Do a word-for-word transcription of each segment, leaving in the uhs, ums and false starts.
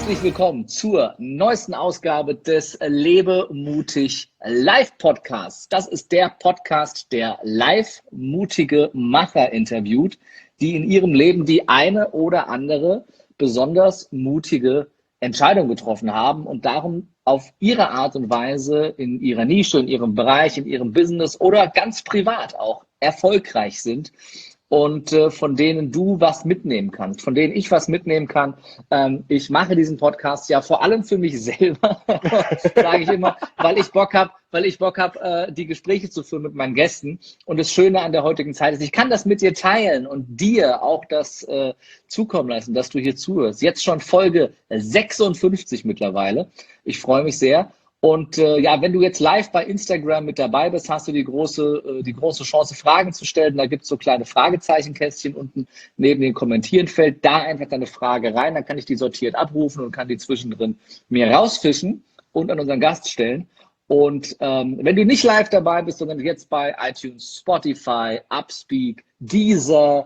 Herzlich willkommen zur neuesten Ausgabe des Lebe mutig Live Podcasts. Das ist der Podcast, der live mutige Macher interviewt, die in ihrem Leben die eine oder andere besonders mutige Entscheidung getroffen haben und darum auf ihre Art und Weise in ihrer Nische, in ihrem Bereich, in ihrem Business oder ganz privat auch erfolgreich sind. Und äh, von denen du was mitnehmen kannst, von denen ich was mitnehmen kann. Ähm, ich mache diesen Podcast ja vor allem für mich selber, sage ich immer, weil ich Bock habe, weil ich Bock habe, äh, die Gespräche zu führen mit meinen Gästen. Und das Schöne an der heutigen Zeit ist, ich kann das mit dir teilen und dir auch das äh, zukommen lassen, dass du hier zuhörst. Jetzt schon Folge sechsundfünfzig mittlerweile. Ich freue mich sehr. Und äh, ja, wenn du jetzt live bei Instagram mit dabei bist, hast du die große, äh, die große Chance, Fragen zu stellen. Da gibt es so kleine Fragezeichenkästchen unten neben dem Kommentierenfeld. Da einfach deine Frage rein, dann kann ich die sortiert abrufen und kann die zwischendrin mir rausfischen und an unseren Gast stellen. Und ähm, wenn du nicht live dabei bist, sondern jetzt bei iTunes, Spotify, Upspeak, Deezer,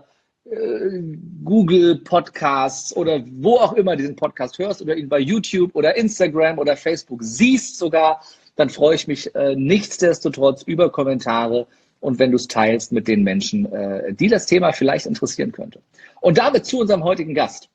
Google Podcasts oder wo auch immer diesen Podcast hörst oder ihn bei YouTube oder Instagram oder Facebook siehst sogar, dann freue ich mich äh, nichtsdestotrotz über Kommentare und wenn du es teilst mit den Menschen, äh, die das Thema vielleicht interessieren könnte. Und damit zu unserem heutigen Gast.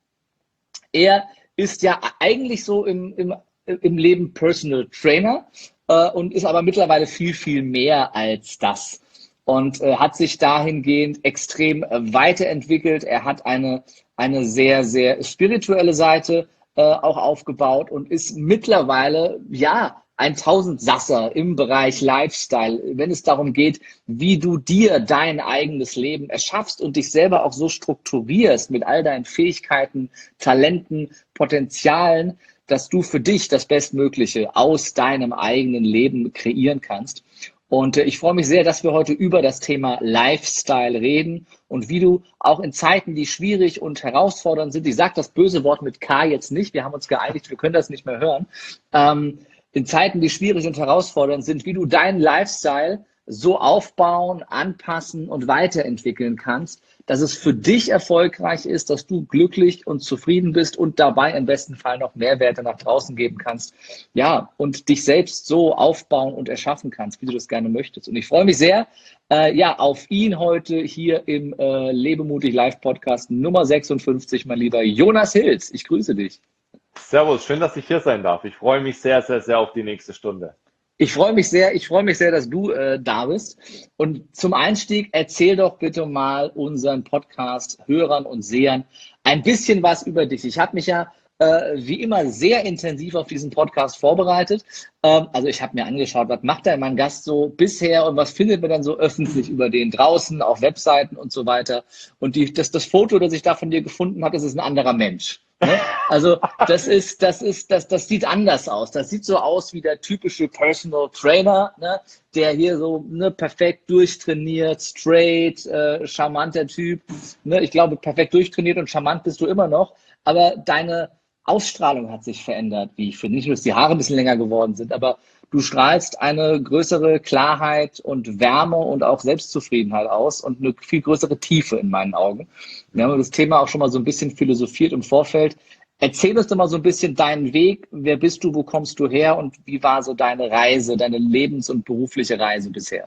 Er ist ja eigentlich so im, im, im Leben Personal Trainer äh, und ist aber mittlerweile viel, viel mehr als das. Und äh, hat sich dahingehend extrem äh, weiterentwickelt. Er hat eine, eine sehr, sehr spirituelle Seite äh, auch aufgebaut und ist mittlerweile, ja, ein Tausendsasser im Bereich Lifestyle, wenn es darum geht, wie du dir dein eigenes Leben erschaffst und dich selber auch so strukturierst mit all deinen Fähigkeiten, Talenten, Potenzialen, dass du für dich das Bestmögliche aus deinem eigenen Leben kreieren kannst. Und ich freue mich sehr, dass wir heute über das Thema Lifestyle reden und wie du auch in Zeiten, die schwierig und herausfordernd sind, ich sage das böse Wort mit K jetzt nicht, wir haben uns geeinigt, wir können das nicht mehr hören, ähm, in Zeiten, die schwierig und herausfordernd sind, wie du deinen Lifestyle so aufbauen, anpassen und weiterentwickeln kannst, dass es für dich erfolgreich ist, dass du glücklich und zufrieden bist und dabei im besten Fall noch Mehrwerte nach draußen geben kannst. Ja, und dich selbst so aufbauen und erschaffen kannst, wie du das gerne möchtest. Und ich freue mich sehr, äh, ja, auf ihn heute hier im äh, Lebe mutig Live Podcast Nummer sechsundfünfzig, mein lieber Jonas Hilz. Ich grüße dich. Servus, schön, dass ich hier sein darf. Ich freue mich sehr, sehr, sehr auf die nächste Stunde. Ich freue mich sehr, ich freue mich sehr, dass du äh, da bist. Und zum Einstieg erzähl doch bitte mal unseren Podcast-Hörern und Sehern ein bisschen was über dich. Ich habe mich ja äh, wie immer sehr intensiv auf diesen Podcast vorbereitet. Ähm, also ich habe mir angeschaut, was macht denn mein Gast so bisher und was findet man dann so öffentlich über den draußen, auf Webseiten und so weiter. Und die, das, das Foto, das ich da von dir gefunden habe, das ist ein anderer Mensch. Ne? Also das ist, das ist, das, das sieht anders aus. Das sieht so aus wie der typische Personal Trainer, ne? Der hier so ne, perfekt durchtrainiert, straight, äh, charmanter Typ. Ne? Ich glaube, perfekt durchtrainiert und charmant bist du immer noch. Aber deine Ausstrahlung hat sich verändert, wie ich finde. Nicht nur, dass die Haare ein bisschen länger geworden sind, aber du strahlst eine größere Klarheit und Wärme und auch Selbstzufriedenheit aus und eine viel größere Tiefe in meinen Augen. Wir haben das Thema auch schon mal so ein bisschen philosophiert im Vorfeld. Erzähl uns doch mal so ein bisschen deinen Weg. Wer bist du, wo kommst du her und wie war so deine Reise, deine lebens- und berufliche Reise bisher?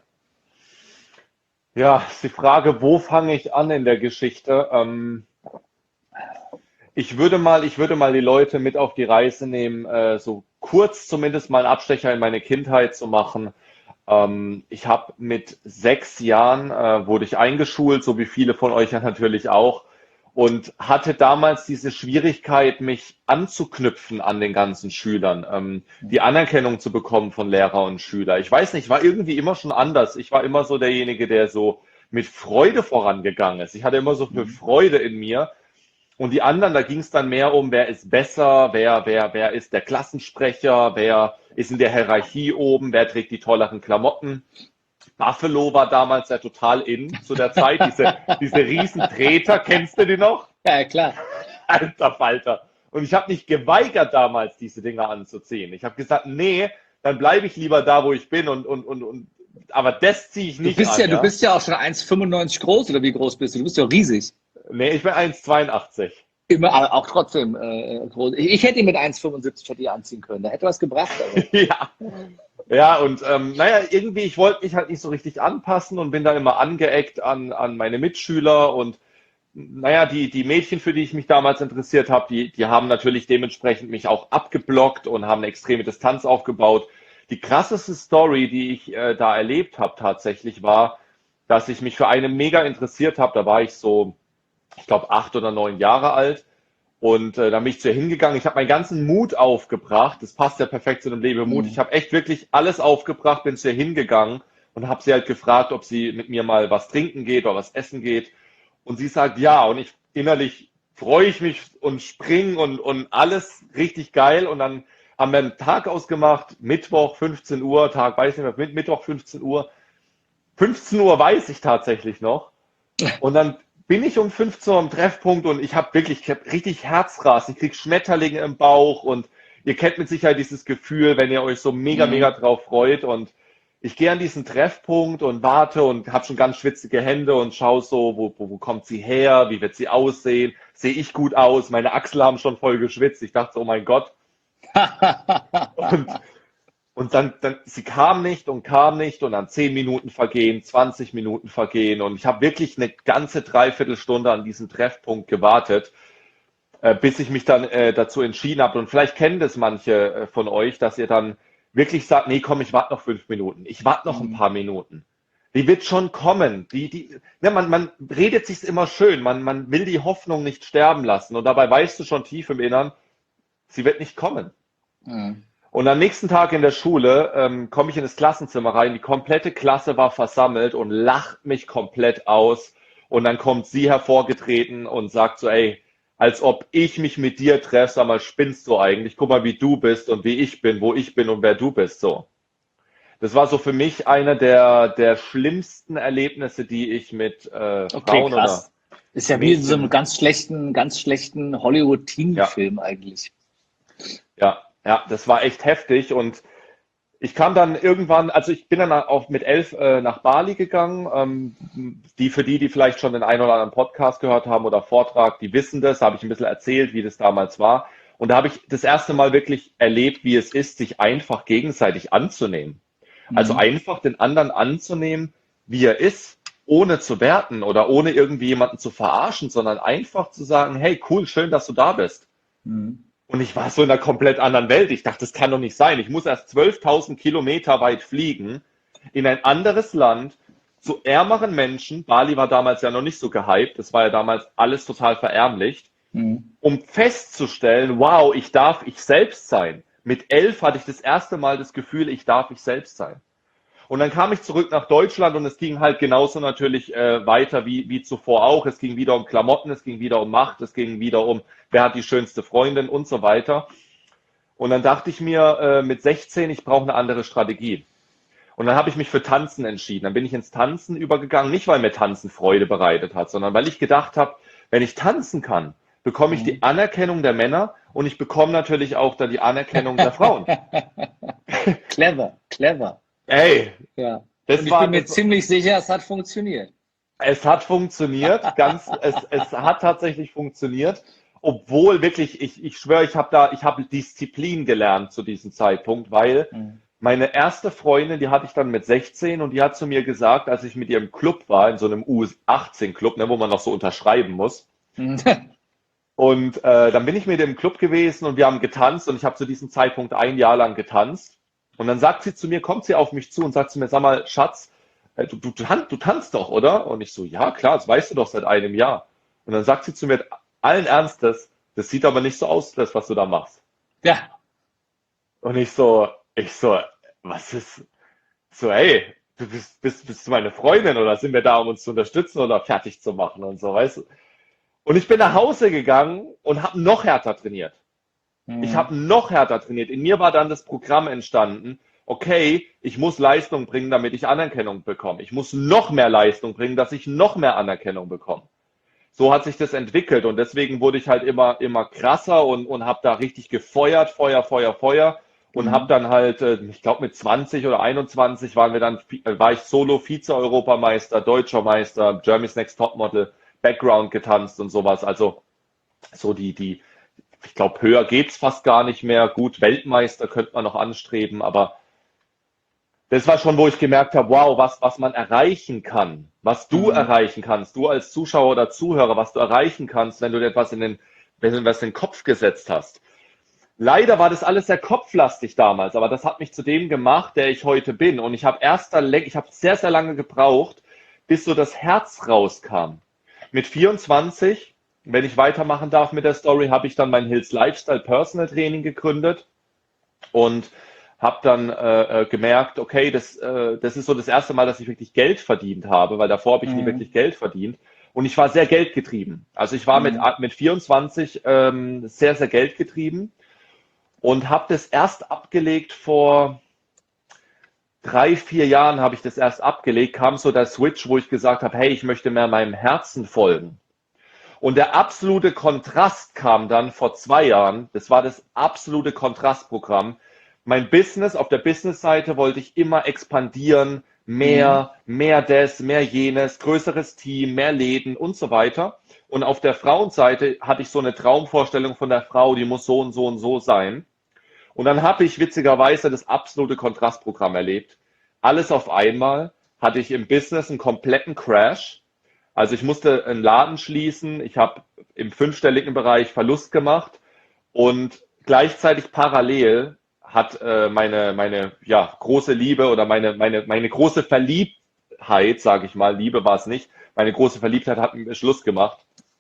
Ja, ist die Frage, wo fange ich an in der Geschichte? Ähm, ich würde mal, ich würde mal die Leute mit auf die Reise nehmen, äh, so kurz zumindest mal einen Abstecher in meine Kindheit zu machen. Ähm, ich habe mit sechs Jahren, äh, wurde ich eingeschult, so wie viele von euch ja natürlich auch, und hatte damals diese Schwierigkeit, mich anzuknüpfen an den ganzen Schülern, ähm, die Anerkennung zu bekommen von Lehrer und Schüler. Ich weiß nicht, war irgendwie immer schon anders. Ich war immer so derjenige, der so mit Freude vorangegangen ist. Ich hatte immer so viel Freude in mir. Und die anderen, da ging es dann mehr um, wer ist besser, wer, wer, wer ist der Klassensprecher, wer ist in der Hierarchie oben, wer trägt die tolleren Klamotten. Buffalo war damals ja total in zu der Zeit, diese, diese Riesentreter, kennst du die noch? Ja, klar. Alter Falter. Und ich habe mich geweigert damals, diese Dinger anzuziehen. Ich habe gesagt, nee, dann bleibe ich lieber da, wo ich bin und, und, und, und aber das ziehe ich nicht du bist an. Ja, ja? Du bist ja auch schon eins Komma fünfundneunzig groß, oder wie groß bist du? Du bist ja riesig. Nee, ich bin eins Komma zweiundachtzig. Immer, aber auch trotzdem äh, groß. Ich, ich hätte ihn mit eins Komma fünfundsiebzig hätte ich anziehen können. Da hätte was gebracht. Aber. Ja, ja, und ähm, naja, irgendwie, ich wollte mich halt nicht so richtig anpassen und bin da immer angeeckt an, an meine Mitschüler und naja, die, die Mädchen, für die ich mich damals interessiert habe, die, die haben natürlich dementsprechend mich auch abgeblockt und haben eine extreme Distanz aufgebaut. Die krasseste Story, die ich äh, da erlebt habe tatsächlich, war, dass ich mich für eine mega interessiert habe. Da war ich so, ich glaube, acht oder neun Jahre alt. Und äh, da bin ich zu ihr hingegangen. Ich habe meinen ganzen Mut aufgebracht. Das passt ja perfekt zu dem Lebemut. Ich Mhm. habe echt wirklich alles aufgebracht, bin zu ihr hingegangen und habe sie halt gefragt, ob sie mit mir mal was trinken geht oder was essen geht. Und sie sagt ja. Und ich innerlich freue ich mich und spring und, und alles richtig geil. Und dann haben wir einen Tag ausgemacht, Mittwoch fünfzehn Uhr, Tag weiß nicht mehr, Mittwoch fünfzehn Uhr. fünfzehn Uhr weiß ich tatsächlich noch. Und dann bin ich um fünfzehn Uhr am Treffpunkt und ich habe wirklich, ich hab richtig Herzrasen, ich krieg Schmetterlinge im Bauch und ihr kennt mit Sicherheit dieses Gefühl, wenn ihr euch so mega, mega Mhm. drauf freut. Und ich gehe an diesen Treffpunkt und warte und habe schon ganz schwitzige Hände und schaue so, wo, wo, wo kommt sie her, wie wird sie aussehen, sehe ich gut aus, meine Achseln haben schon voll geschwitzt. Ich dachte, oh mein Gott. Und und dann, dann, sie kam nicht und kam nicht und dann zehn Minuten vergehen, zwanzig Minuten vergehen und ich habe wirklich eine ganze Dreiviertelstunde an diesem Treffpunkt gewartet, äh, bis ich mich dann äh, dazu entschieden habe. Und vielleicht kennen das manche äh, von euch, dass ihr dann wirklich sagt, nee, komm, ich warte noch fünf Minuten, ich warte noch ein Mhm. paar Minuten. Die wird schon kommen. Die, die, ne, man, man redet sich's immer schön, man, man will die Hoffnung nicht sterben lassen und dabei weißt du schon tief im Innern, sie wird nicht kommen. Mhm. Und am nächsten Tag in der Schule ähm, komme ich in das Klassenzimmer rein, die komplette Klasse war versammelt und lacht mich komplett aus. Und dann kommt sie hervorgetreten und sagt so, ey, als ob ich mich mit dir treffe, sag mal, spinnst du eigentlich? Guck mal, wie du bist und wie ich bin, wo ich bin und wer du bist, so. Das war so für mich einer der, der schlimmsten Erlebnisse, die ich mit äh, Okay, Frauen oder krass. Ist ja wie in so einem Mädchen, ganz schlechten, ganz schlechten ja, Hollywood-Teenie-Film eigentlich. ja, ja, das war echt heftig und ich kam dann irgendwann, also ich bin dann auch mit elf äh, nach Bali gegangen. Ähm, die für die, die vielleicht schon den einen oder anderen Podcast gehört haben oder Vortrag, die wissen das. Da habe ich ein bisschen erzählt, wie das damals war. Und da habe ich das erste Mal wirklich erlebt, wie es ist, sich einfach gegenseitig anzunehmen. Also Mhm. einfach den anderen anzunehmen, wie er ist, ohne zu werten oder ohne irgendwie jemanden zu verarschen, sondern einfach zu sagen, hey, cool, schön, dass du da bist. Mhm. Und ich war so in einer komplett anderen Welt. Ich dachte, das kann doch nicht sein. Ich muss erst zwölftausend Kilometer weit fliegen, in ein anderes Land, zu ärmeren Menschen. Bali war damals ja noch nicht so gehypt. Das war ja damals alles total verärmlicht. Mhm. Um festzustellen, wow, ich darf ich selbst sein. Mit elf hatte ich das erste Mal das Gefühl, ich darf ich selbst sein. Und dann kam ich zurück nach Deutschland und es ging halt genauso natürlich äh, weiter wie, wie zuvor auch. Es ging wieder um Klamotten, es ging wieder um Macht, es ging wieder um, wer hat die schönste Freundin und so weiter. Und dann dachte ich mir äh, mit sechzehn, ich brauche eine andere Strategie. Und dann habe ich mich für Tanzen entschieden. Dann bin ich ins Tanzen übergegangen, nicht weil mir Tanzen Freude bereitet hat, sondern weil ich gedacht habe, wenn ich tanzen kann, bekomme ich die Mhm. Anerkennung der Männer und ich bekomme natürlich auch dann die Anerkennung der Frauen. Clever, clever. Ey, Ja. Und das ich bin war, mir das, ziemlich sicher, es hat funktioniert. Es hat funktioniert, ganz, es, es hat tatsächlich funktioniert, obwohl wirklich, ich, ich schwöre, ich habe da, ich habe Disziplin gelernt zu diesem Zeitpunkt, weil Mhm. meine erste Freundin, die hatte ich dann mit sechzehn und die hat zu mir gesagt, als ich mit ihr im Club war, in so einem U achtzehn Club, ne, wo man noch so unterschreiben muss. Und äh, dann bin ich mit ihr im Club gewesen und wir haben getanzt und ich habe zu diesem Zeitpunkt ein Jahr lang getanzt. Und dann sagt sie zu mir, kommt sie auf mich zu und sagt zu mir, sag mal, Schatz, äh, du, du, du, tan- du tanzt doch, oder? Und ich so, ja, klar, das weißt du doch seit einem Jahr. Und dann sagt sie zu mir, allen Ernstes, das sieht aber nicht so aus, das, was du da machst. Ja. Und ich so, ich so, was ist, so, ey, du bist, bist, bist du meine Freundin oder sind wir da, um uns zu unterstützen oder fertig zu machen und so, weißt du? Und ich bin nach Hause gegangen und habe noch härter trainiert. Ich Mhm. habe noch härter trainiert. In mir war dann das Programm entstanden, okay, ich muss Leistung bringen, damit ich Anerkennung bekomme. Ich muss noch mehr Leistung bringen, dass ich noch mehr Anerkennung bekomme. So hat sich das entwickelt und deswegen wurde ich halt immer, immer krasser und, und habe da richtig gefeuert, Feuer, Feuer, Feuer und habe Mhm. dann halt, äh, ich glaube mit zwanzig oder einundzwanzig waren wir dann, äh, war ich Solo Vize-Europameister, Deutscher Meister, Germany's Next Topmodel, Background getanzt und sowas. Also so die, die, ich glaube, höher geht's fast gar nicht mehr. Gut, Weltmeister könnte man noch anstreben, aber das war schon, wo ich gemerkt habe, wow, was, was man erreichen kann, was du Mhm. erreichen kannst, du als Zuschauer oder Zuhörer, was du erreichen kannst, wenn du dir etwas in den, wenn du was in den Kopf gesetzt hast. Leider war das alles sehr kopflastig damals, aber das hat mich zu dem gemacht, der ich heute bin. Und ich habe erst, ich habe sehr, sehr lange gebraucht, bis so das Herz rauskam. Mit vierundzwanzig, wenn ich weitermachen darf mit der Story, habe ich dann mein Hills Lifestyle Personal Training gegründet und habe dann äh, gemerkt, okay, das, äh, das ist so das erste Mal, dass ich wirklich Geld verdient habe, weil davor habe ich nie Mhm. wirklich Geld verdient. Und ich war sehr geldgetrieben. Also ich war mit, Mhm. mit vierundzwanzig ähm, sehr, sehr geldgetrieben und habe das erst abgelegt vor drei, vier Jahren habe ich das erst abgelegt, kam so der Switch, wo ich gesagt habe, hey, ich möchte mehr meinem Herzen folgen. Und der absolute Kontrast kam dann vor zwei Jahren, das war das absolute Kontrastprogramm. Mein Business, auf der Business-Seite wollte ich immer expandieren, Mhm. mehr, mehr das, mehr jenes, größeres Team, mehr Läden und so weiter. Und auf der Frauenseite hatte ich so eine Traumvorstellung von der Frau, die muss so und so und so sein. Und dann habe ich witzigerweise das absolute Kontrastprogramm erlebt. Alles auf einmal hatte ich im Business einen kompletten Crash. Also ich musste einen Laden schließen, ich habe im fünfstelligen Bereich Verlust gemacht und gleichzeitig parallel hat äh, meine, meine ja, große Liebe oder meine, meine, meine große Verliebtheit, sage ich mal, Liebe war es nicht, meine große Verliebtheit hat mir Schluss gemacht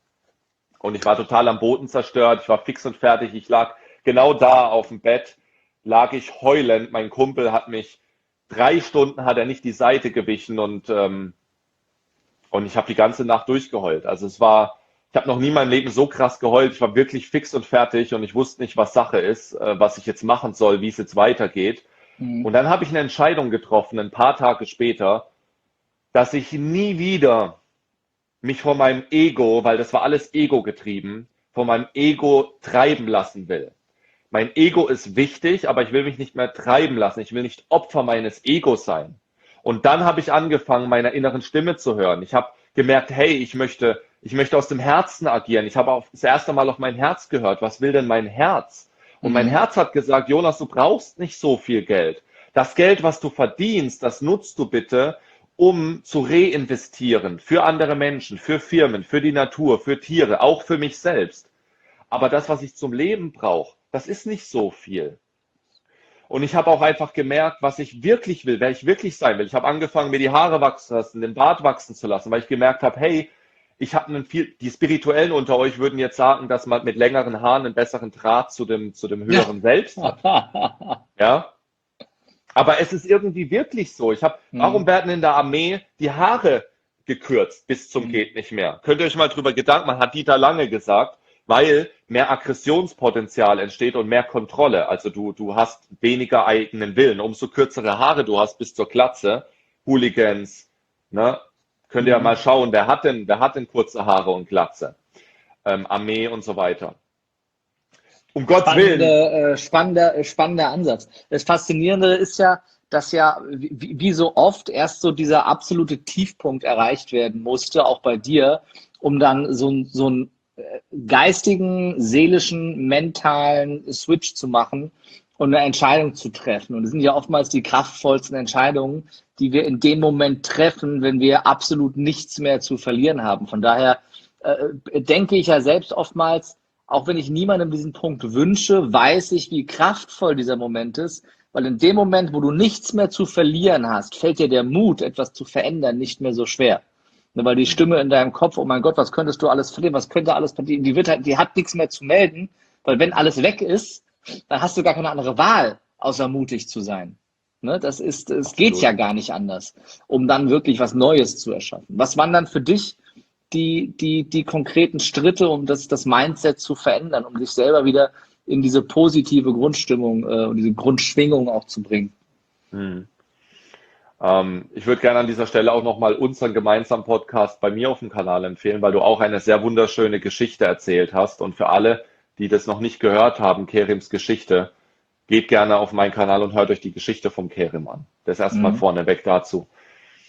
und ich war total am Boden zerstört, ich war fix und fertig, ich lag genau da auf dem Bett, lag ich heulend, mein Kumpel hat mich, drei Stunden hat er nicht die Seite gewichen und ähm, und ich habe die ganze Nacht durchgeheult. Also es war, ich habe noch nie in meinem Leben so krass geheult. Ich war wirklich fix und fertig und ich wusste nicht, was Sache ist, äh, was ich jetzt machen soll, wie es jetzt weitergeht. Und Mhm. dann habe ich eine Entscheidung getroffen, ein paar Tage später, dass ich nie wieder mich von meinem Ego, weil das war alles Ego getrieben, von meinem Ego treiben lassen will. Mein Ego ist wichtig, aber ich will mich nicht mehr treiben lassen. Ich will nicht Opfer meines Egos sein. Und dann habe ich angefangen, meiner inneren Stimme zu hören. Ich habe gemerkt, hey, ich möchte, ich möchte aus dem Herzen agieren. Ich habe auch das erste Mal auf mein Herz gehört. Was will denn mein Herz? Und mein Mhm. Herz hat gesagt, Jonas, du brauchst nicht so viel Geld. Das Geld, was du verdienst, das nutzt du bitte, um zu reinvestieren für andere Menschen, für Firmen, für die Natur, für Tiere, auch für mich selbst. Aber das, was ich zum Leben brauche, das ist nicht so viel. Und ich habe auch einfach gemerkt, was ich wirklich will, wer ich wirklich sein will. Ich habe angefangen, mir die Haare wachsen zu lassen, den Bart wachsen zu lassen, weil ich gemerkt habe, hey, ich habe einen viel, die Spirituellen unter euch würden jetzt sagen, dass man mit längeren Haaren einen besseren Draht zu dem, zu dem Ja. höheren Selbst hat. Ja, aber es ist irgendwie wirklich so. Ich habe, warum Mhm. werden in der Armee die Haare gekürzt bis zum Mhm. geht nicht mehr? Könnt ihr euch mal drüber Gedanken machen, hat Dieter Lange gesagt, weil mehr Aggressionspotenzial entsteht und mehr Kontrolle. Also du, du hast weniger eigenen Willen. Umso kürzere Haare du hast bis zur Glatze, Hooligans, ne? Könnt ihr ja mal Mhm. schauen, wer hat denn, wer hat denn kurze Haare und Glatze? Ähm, Armee und so weiter. Um Gottes Willen. Spannender, äh, spannender, äh, spannender Ansatz. Das Faszinierende ist ja, dass ja wie, wie so oft erst so dieser absolute Tiefpunkt erreicht werden musste, auch bei dir, um dann so, ein- so einen äh, geistigen, seelischen, mentalen Switch zu machen und eine Entscheidung zu treffen. Und das sind ja oftmals die kraftvollsten Entscheidungen, die wir in dem Moment treffen, wenn wir absolut nichts mehr zu verlieren haben. Von daher äh, denke ich ja selbst oftmals, auch wenn ich niemandem diesen Punkt wünsche, weiß ich, wie kraftvoll dieser Moment ist, weil in dem Moment, wo du nichts mehr zu verlieren hast, fällt dir der Mut, etwas zu verändern, nicht mehr so schwer. Ne, weil die Stimme in deinem Kopf, oh mein Gott, was könntest du alles verlieren, was könnte alles passieren, die, wird halt, die hat nichts mehr zu melden, weil wenn alles weg ist, dann hast du gar keine andere Wahl, außer mutig zu sein. Ne, das ist, es geht ja Absolut. gar nicht anders, um dann wirklich was Neues zu erschaffen. Was waren dann für dich die, die, die konkreten Schritte, um das, das Mindset zu verändern, um sich selber wieder in diese positive Grundstimmung äh, und diese Grundschwingung auch zu bringen? Hm. Ähm, ich würde gerne an dieser Stelle auch nochmal unseren gemeinsamen Podcast bei mir auf dem Kanal empfehlen, weil du auch eine sehr wunderschöne Geschichte erzählt hast. Und für alle, die das noch nicht gehört haben, Kerims Geschichte, geht gerne auf meinen Kanal und hört euch die Geschichte vom Kerim an. Das erstmal Mhm. vorneweg dazu.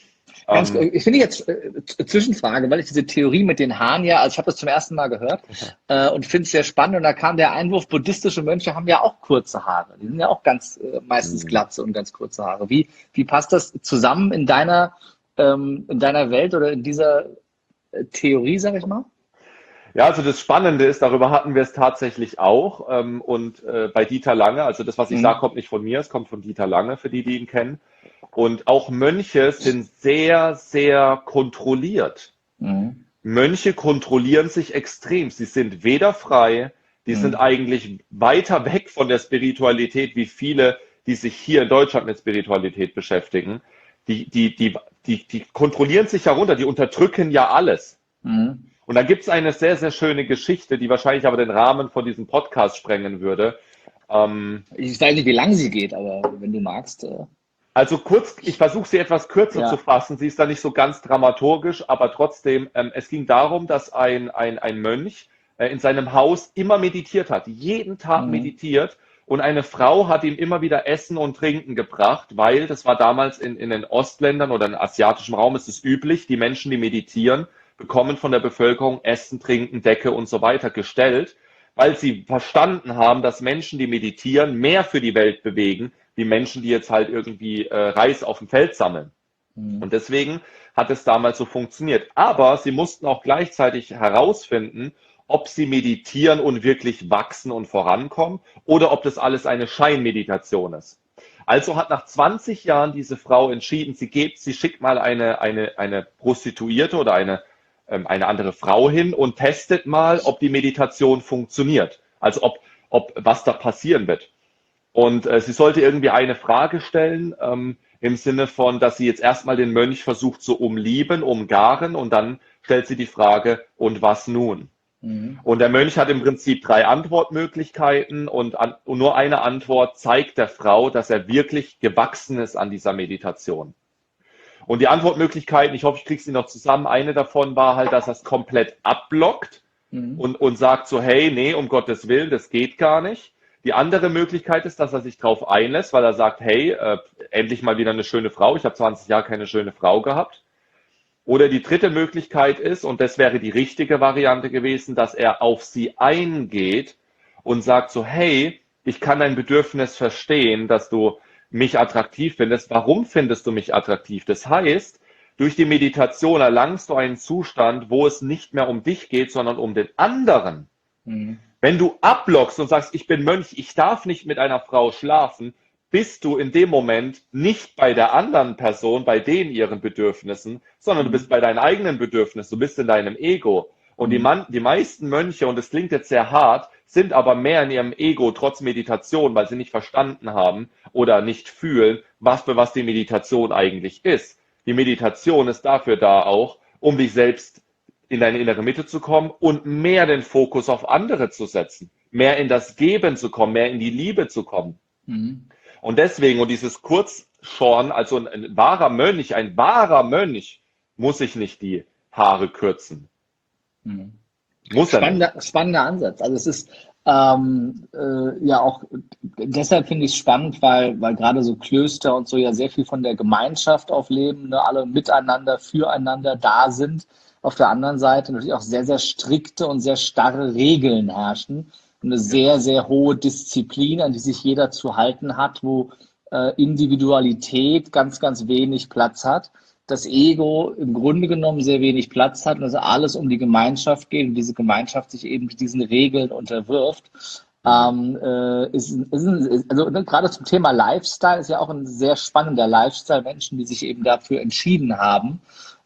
Ganz, Ähm, ich finde jetzt äh, Zwischenfrage, weil ich diese Theorie mit den Haaren ja, also ich habe das zum ersten Mal gehört äh, und finde es sehr spannend. Und da kam der Einwurf, buddhistische Mönche haben ja auch kurze Haare. Die sind ja auch ganz äh, meistens glatze und ganz kurze Haare. Wie, wie passt das zusammen in deiner, ähm, in deiner Welt oder in dieser äh, Theorie, sag ich mal? Ja, also das Spannende ist, darüber hatten wir es tatsächlich auch. Ähm, und äh, bei Dieter Lange, also das, was ich sage, Mhm. kommt nicht von mir, es kommt von Dieter Lange, für die, die ihn kennen. Und auch Mönche sind sehr, sehr kontrolliert. Mhm. Mönche kontrollieren sich extrem. Sie sind weder frei, die sind Mhm. eigentlich weiter weg von der Spiritualität, wie viele, die sich hier in Deutschland mit Spiritualität beschäftigen. Die, die, die, die, die kontrollieren sich herunter, die unterdrücken ja alles. Mhm. Und da gibt es eine sehr, sehr schöne Geschichte, die wahrscheinlich aber den Rahmen von diesem Podcast sprengen würde. Ähm, Ich weiß nicht, wie lang sie geht, aber wenn du magst. Äh, also kurz, ich versuche sie etwas kürzer zu ja. fassen. Sie ist da nicht so ganz dramaturgisch, aber trotzdem, ähm, es ging darum, dass ein, ein, ein Mönch äh, in seinem Haus immer meditiert hat, jeden Tag Mhm. meditiert. Und eine Frau hat ihm immer wieder Essen und Trinken gebracht, weil das war damals in, in den Ostländern oder im asiatischen Raum ist es üblich, die Menschen, die meditieren, bekommen von der Bevölkerung Essen, Trinken, Decke und so weiter gestellt, weil sie verstanden haben, dass Menschen, die meditieren, mehr für die Welt bewegen, wie Menschen, die jetzt halt irgendwie äh, Reis auf dem Feld sammeln. Und Mhm. deswegen hat es damals so funktioniert. Aber sie mussten auch gleichzeitig herausfinden, ob sie meditieren und wirklich wachsen und vorankommen oder ob das alles eine Scheinmeditation ist. Also hat nach zwanzig Jahren diese Frau entschieden, sie gibt, sie schickt mal eine, eine, eine Prostituierte oder eine, ähm, eine andere Frau hin und testet mal, ob die Meditation funktioniert. Also ob, ob was da passieren wird. Und äh, sie sollte irgendwie eine Frage stellen, ähm, im Sinne von, dass sie jetzt erstmal den Mönch versucht zu umlieben, umgaren und dann stellt sie die Frage, und was nun? Mhm. Und der Mönch hat im Prinzip drei Antwortmöglichkeiten und, an, und nur eine Antwort zeigt der Frau, dass er wirklich gewachsen ist an dieser Meditation. Und die Antwortmöglichkeiten, ich hoffe, ich kriege sie noch zusammen, eine davon war halt, dass er es komplett abblockt Mhm. und, und sagt so, hey, nee, um Gottes Willen, das geht gar nicht. Die andere Möglichkeit ist, dass er sich darauf einlässt, weil er sagt, hey, äh, endlich mal wieder eine schöne Frau. Ich habe zwanzig Jahre keine schöne Frau gehabt. Oder die dritte Möglichkeit ist, und das wäre die richtige Variante gewesen, dass er auf sie eingeht und sagt so, hey, ich kann dein Bedürfnis verstehen, dass du mich attraktiv findest. Warum findest du mich attraktiv? Das heißt, durch die Meditation erlangst du einen Zustand, wo es nicht mehr um dich geht, sondern um den anderen. Mhm. Wenn du abblockst und sagst, ich bin Mönch, ich darf nicht mit einer Frau schlafen, bist du in dem Moment nicht bei der anderen Person, bei denen ihren Bedürfnissen, sondern du bist Mhm. bei deinen eigenen Bedürfnissen, du bist in deinem Ego. Und die, Mhm. Man die meisten Mönche, und das klingt jetzt sehr hart, sind aber mehr in ihrem Ego trotz Meditation, weil sie nicht verstanden haben oder nicht fühlen, was für was die Meditation eigentlich ist. Die Meditation ist dafür da auch, um dich selbst in deine innere Mitte zu kommen und mehr den Fokus auf andere zu setzen, mehr in das Geben zu kommen, mehr in die Liebe zu kommen. Mhm. Und deswegen, und dieses Kurzschorn, also ein, ein wahrer Mönch, ein wahrer Mönch muss sich nicht die Haare kürzen. Mhm. Muss er nicht. Spannender, spannender Ansatz. Also es ist ähm, äh, ja auch deshalb finde ich es spannend, weil, weil gerade so Klöster und so ja sehr viel von der Gemeinschaft aufleben, ne, alle miteinander, füreinander da sind. Auf der anderen Seite natürlich auch sehr, sehr strikte und sehr starre Regeln herrschen. Und eine sehr, sehr hohe Disziplin, an die sich jeder zu halten hat, wo äh, Individualität ganz, ganz wenig Platz hat, das Ego im Grunde genommen sehr wenig Platz hat und dass alles um die Gemeinschaft geht und diese Gemeinschaft sich eben diesen Regeln unterwirft. Mhm. Ähm, äh, ist, ist ein, also ne, gerade zum Thema Lifestyle ist ja auch ein sehr spannender Lifestyle, Menschen, die sich eben dafür entschieden haben,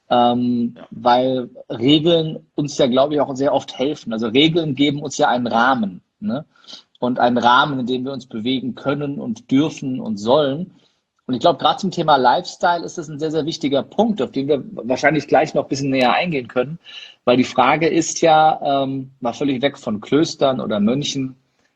ähm, Ja. weil Regeln uns ja, glaube ich, auch sehr oft helfen. Also Regeln geben uns ja einen Rahmen, ne? Und einen Rahmen, in dem wir uns bewegen können und dürfen und sollen. Und ich glaube, gerade zum Thema Lifestyle ist das ein sehr, sehr wichtiger Punkt, auf den wir wahrscheinlich gleich noch ein bisschen näher eingehen können, weil die Frage ist ja, ähm, mal völlig weg von Klöstern oder Mönchen,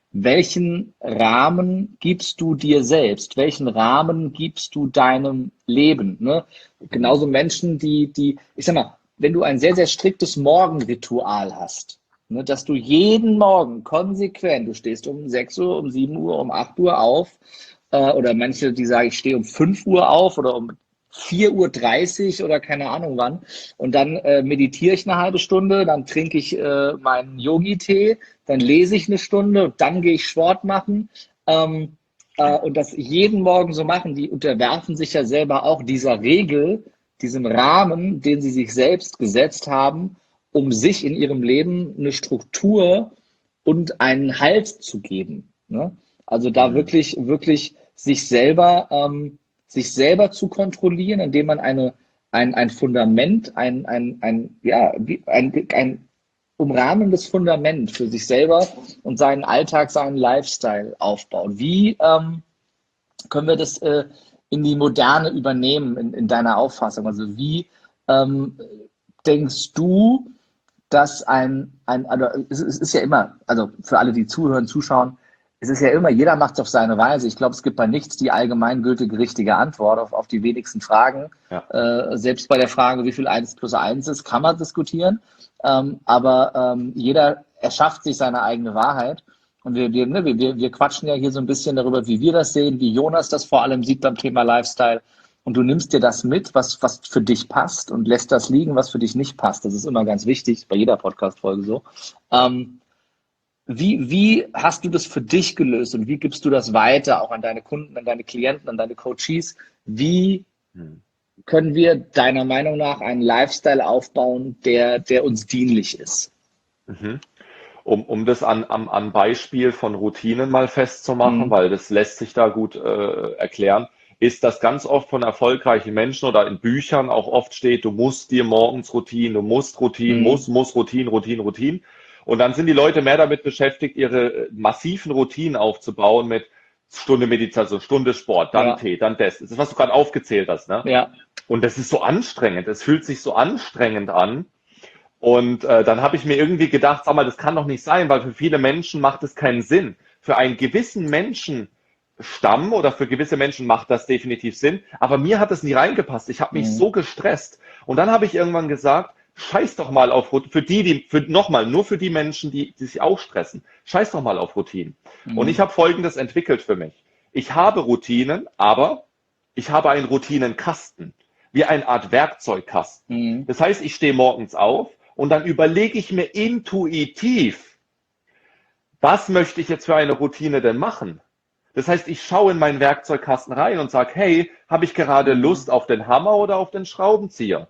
welchen Rahmen gibst du dir selbst? Welchen Rahmen gibst du deinem Leben? Ne? Mhm. Genauso Menschen, die, die, ich sag mal, wenn du ein sehr, sehr striktes Morgenritual hast, ne, dass du jeden Morgen konsequent, du stehst um sechs Uhr, um sieben Uhr, um acht Uhr auf, äh, oder manche, die sagen, ich stehe um fünf Uhr auf oder um vier Uhr dreißig oder keine Ahnung wann. Und dann äh, meditiere ich eine halbe Stunde, dann trinke ich äh, meinen Yogi-Tee, dann lese ich eine Stunde und dann gehe ich Sport machen. Ähm, äh, und das jeden Morgen so machen, die unterwerfen sich ja selber auch dieser Regel, diesem Rahmen, den sie sich selbst gesetzt haben, um sich in ihrem Leben eine Struktur und einen Halt zu geben. Ne? Also da Mhm. wirklich, wirklich sich selber, ähm, sich selber zu kontrollieren, indem man eine, ein, ein Fundament, ein, ein, ein, ja, ein, ein umrahmendes Fundament für sich selber und seinen Alltag, seinen Lifestyle aufbaut. Wie ähm, können wir das äh, in die Moderne übernehmen, in, in deiner Auffassung? Also wie ähm, denkst du, dass ein, ein also es, es ist ja immer, also für alle, die zuhören, zuschauen, es ist ja immer, jeder macht es auf seine Weise. Ich glaube, es gibt bei nichts die allgemeingültige richtige Antwort auf, auf die wenigsten Fragen. Ja. Äh, selbst bei der Frage, wie viel eins plus eins ist, kann man diskutieren. Ähm, aber ähm, jeder erschafft sich seine eigene Wahrheit. Und wir, wir, ne, wir, wir quatschen ja hier so ein bisschen darüber, wie wir das sehen, wie Jonas das vor allem sieht beim Thema Lifestyle. Und du nimmst dir das mit, was, was für dich passt und lässt das liegen, was für dich nicht passt. Das ist immer ganz wichtig, bei jeder Podcast-Folge so. Ähm, wie, wie hast du das für dich gelöst und wie gibst du das weiter, auch an deine Kunden, an deine Klienten, an deine Coaches? Wie Mhm. können wir deiner Meinung nach einen Lifestyle aufbauen, der, der uns dienlich ist? Mhm. Um, um das an, am, am Beispiel von Routinen mal festzumachen, Mhm. weil das lässt sich da gut äh, erklären, ist, dass ganz oft von erfolgreichen Menschen oder in Büchern auch oft steht, du musst dir morgens Routinen, du musst Routinen, muss, Mhm. muss Routinen, Routinen, Routinen. Und dann sind die Leute mehr damit beschäftigt, ihre massiven Routinen aufzubauen mit Stunde Meditation, Stunde Sport, dann Ja, Tee, dann das. Das ist, was du gerade aufgezählt hast, ne? ja. Und das ist so anstrengend. Es fühlt sich so anstrengend an. Und äh, dann habe ich mir irgendwie gedacht, sag mal, das kann doch nicht sein, weil für viele Menschen macht es keinen Sinn. Für einen gewissen Menschenstamm oder für gewisse Menschen macht das definitiv Sinn, aber mir hat es nie reingepasst. Ich habe mich so Mhm. gestresst. Und dann habe ich irgendwann gesagt, scheiß doch mal auf Routinen. Für die, die, für, nochmal, nur für die Menschen, die, die sich auch stressen, scheiß doch mal auf Routinen. Und ich Mhm. habe Folgendes entwickelt für mich. Ich habe Routinen, aber ich habe einen Routinenkasten, wie eine Art Werkzeugkasten. Mhm. Das heißt, ich stehe morgens auf und dann überlege ich mir intuitiv, was möchte ich jetzt für eine Routine denn machen? Das heißt, ich schaue in meinen Werkzeugkasten rein und sage, hey, habe ich gerade Lust Mhm. auf den Hammer oder auf den Schraubenzieher?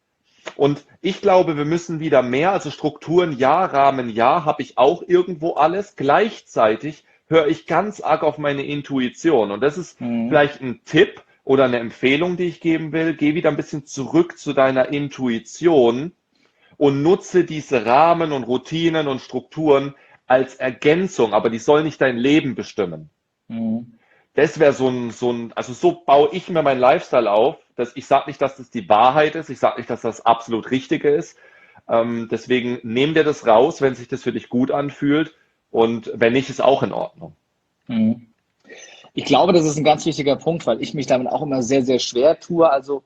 Und ich glaube, wir müssen wieder mehr, also Strukturen, ja, Rahmen, ja, habe ich auch irgendwo alles. Gleichzeitig höre ich ganz arg auf meine Intuition. Und das ist Mhm. vielleicht ein Tipp oder eine Empfehlung, die ich geben will. Geh wieder ein bisschen zurück zu deiner Intuition und nutze diese Rahmen und Routinen und Strukturen als Ergänzung, aber die soll nicht dein Leben bestimmen. Mhm. Das wäre so ein, so ein, also so baue ich mir meinen Lifestyle auf. Dass ich sage nicht, dass das die Wahrheit ist, ich sage nicht, dass das absolut Richtige ist. Ähm, deswegen nehm dir das raus, wenn sich das für dich gut anfühlt und wenn nicht, ist auch in Ordnung. Mhm. Ich glaube, das ist ein ganz wichtiger Punkt, weil ich mich damit auch immer sehr, sehr schwer tue. Also,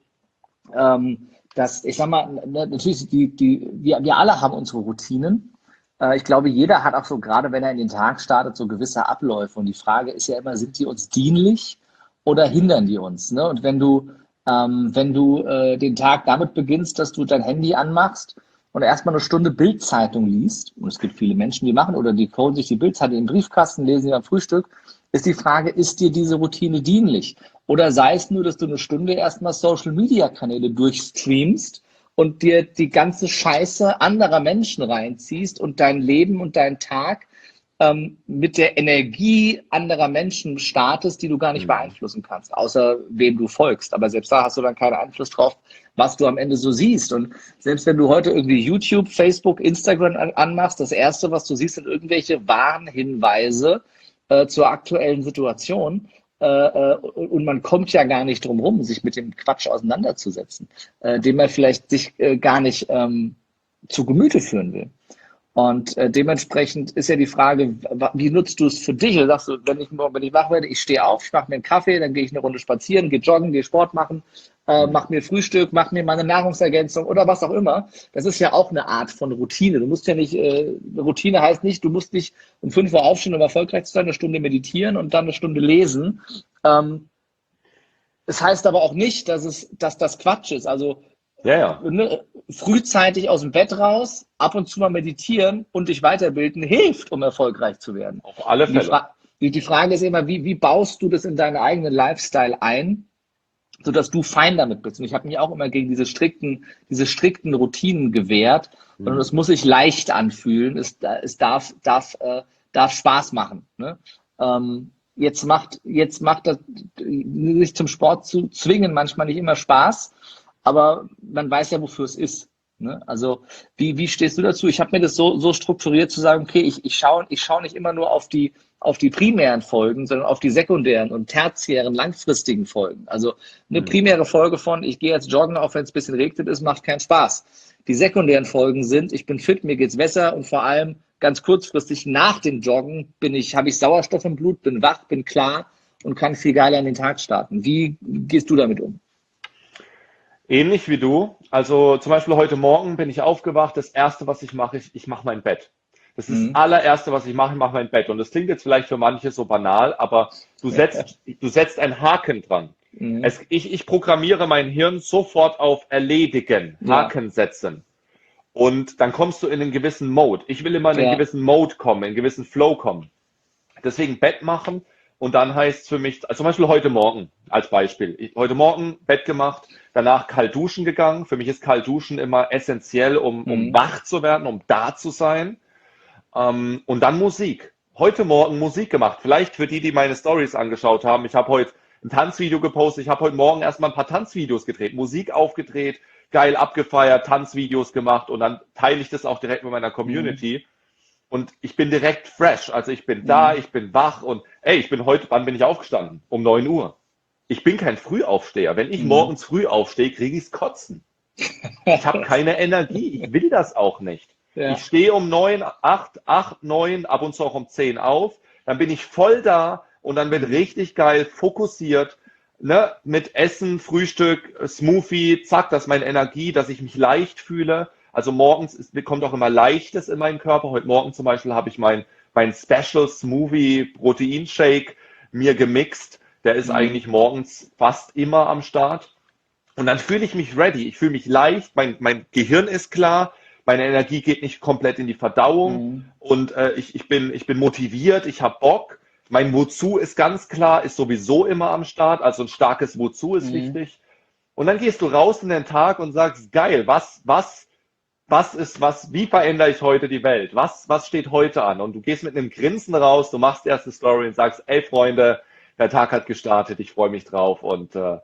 ähm, dass, ich sag mal, ne, natürlich, die, die, wir, wir alle haben unsere Routinen. Äh, ich glaube, jeder hat auch so, gerade wenn er in den Tag startet, so gewisse Abläufe. Und die Frage ist ja immer, sind die uns dienlich oder hindern die uns? Ne? Und wenn du, ähm, wenn du äh, den Tag damit beginnst, dass du dein Handy anmachst und erstmal eine Stunde Bildzeitung liest, und es gibt viele Menschen, die machen, oder die holen sich die Bildzeitung in den Briefkasten, lesen sie am Frühstück, ist die Frage, ist dir diese Routine dienlich? Oder sei es nur, dass du eine Stunde erstmal Social-Media-Kanäle durchstreamst und dir die ganze Scheiße anderer Menschen reinziehst und dein Leben und deinen Tag ähm, mit der Energie anderer Menschen startest, die du gar nicht Mhm. beeinflussen kannst, außer wem du folgst. Aber selbst da hast du dann keinen Einfluss drauf, was du am Ende so siehst. Und selbst wenn du heute irgendwie YouTube, Facebook, Instagram an, anmachst, das Erste, was du siehst, sind irgendwelche Warnhinweise äh, zur aktuellen Situation. Äh, äh, und man kommt ja gar nicht drum rum, sich mit dem Quatsch auseinanderzusetzen, äh, den man vielleicht sich äh, gar nicht ähm, zu Gemüte führen will. Und äh, dementsprechend ist ja die Frage, wie nutzt du es für dich? Oder sagst du, wenn ich, wenn ich wach werde, ich stehe auf, ich mache mir einen Kaffee, dann gehe ich eine Runde spazieren, gehe joggen, gehe Sport machen, äh, Mhm. mache mir Frühstück, mache mir meine Nahrungsergänzung oder was auch immer. Das ist ja auch eine Art von Routine. Du musst ja nicht, äh, Routine heißt nicht, du musst nicht um fünf Uhr aufstehen, um erfolgreich zu sein, eine Stunde meditieren und dann eine Stunde lesen. Ähm, es heißt aber auch nicht, dass es, dass das Quatsch ist. Also Ja, ja. ne, frühzeitig aus dem Bett raus, ab und zu mal meditieren und dich weiterbilden, hilft, um erfolgreich zu werden. Auf alle Und die, Fälle. Fra die, die Frage ist immer, wie, wie baust du das in deinen eigenen Lifestyle ein, sodass du fein damit bist? Und ich habe mich auch immer gegen diese strikten, diese strikten Routinen gewehrt. Und es Hm. muss sich leicht anfühlen. Es, es darf, darf, äh, darf Spaß machen. Ne? Ähm, jetzt macht, jetzt macht das, sich zum Sport zu zwingen, manchmal nicht immer Spaß, aber man weiß ja, wofür es ist. Ne? Also wie, wie stehst du dazu? Ich habe mir das so, so strukturiert zu sagen, okay, ich, ich schaue ich schau nicht immer nur auf die, auf die primären Folgen, sondern auf die sekundären und tertiären, langfristigen Folgen. Also eine Hm. primäre Folge von, ich gehe jetzt joggen, auch wenn es ein bisschen regnet ist, macht keinen Spaß. Die sekundären Folgen sind, ich bin fit, mir geht's besser und vor allem ganz kurzfristig nach dem Joggen bin ich, habe ich Sauerstoff im Blut, bin wach, bin klar und kann viel geiler in den Tag starten. Wie gehst du damit um? Ähnlich wie du. Also zum Beispiel heute Morgen bin ich aufgewacht. Das Erste, was ich mache, ich, ich mache mein Bett. Das ist das Mhm. allererste, was ich mache, ich mache mein Bett. Und das klingt jetzt vielleicht für manche so banal, aber du setzt, du setzt einen Haken dran. Mhm. Es, ich, ich programmiere mein Hirn sofort auf Erledigen, Ja, Haken setzen. Und dann kommst du in einen gewissen Mode. Ich will immer in einen ja. gewissen Mode kommen, in einen gewissen Flow kommen. Deswegen Bett machen und dann heißt es für mich, also zum Beispiel heute Morgen als Beispiel. Ich, heute Morgen Bett gemacht, danach kalt duschen gegangen. Für mich ist kalt duschen immer essentiell, um, um Mhm. wach zu werden, um da zu sein. Ähm, und dann Musik. Heute Morgen Musik gemacht. Vielleicht für die, die meine Stories angeschaut haben. Ich habe heute ein Tanzvideo gepostet. Ich habe heute Morgen erstmal ein paar Tanzvideos gedreht, Musik aufgedreht, geil abgefeiert, Tanzvideos gemacht und dann teile ich das auch direkt mit meiner Mhm. Community. Und ich bin direkt fresh. Also ich bin da, Mhm. ich bin wach und ey, ich bin heute, wann bin ich aufgestanden? Um neun Uhr. Ich bin kein Frühaufsteher. Wenn ich Mhm. morgens früh aufstehe, kriege ich's Kotzen. Ich habe keine Energie. Ich will das auch nicht. Ich Ja. stehe um neun, acht, acht, neun, ab und zu auch um zehn auf. Dann bin ich voll da und dann wird Mhm. richtig geil fokussiert, ne, mit Essen, Frühstück, Smoothie, zack, das ist meine Energie, dass ich mich leicht fühle. Also morgens ist, kommt auch immer Leichtes in meinen Körper. Heute Morgen zum Beispiel habe ich mein, mein Special Smoothie Proteinshake mir gemixt. Der ist Mhm. eigentlich morgens fast immer am Start. Und dann fühle ich mich ready, ich fühle mich leicht, mein, mein Gehirn ist klar, meine Energie geht nicht komplett in die Verdauung Mhm. und äh, ich, ich, bin, ich bin motiviert, ich habe Bock. Mein Wozu ist ganz klar, ist sowieso immer am Start, also ein starkes Wozu ist Mhm. wichtig. Und dann gehst du raus in den Tag und sagst, geil, was, was, was ist, was, wie verändere ich heute die Welt? Was, was steht heute an? Und du gehst mit einem Grinsen raus, du machst die erste Story und sagst, ey Freunde, der Tag hat gestartet, ich freue mich drauf und äh,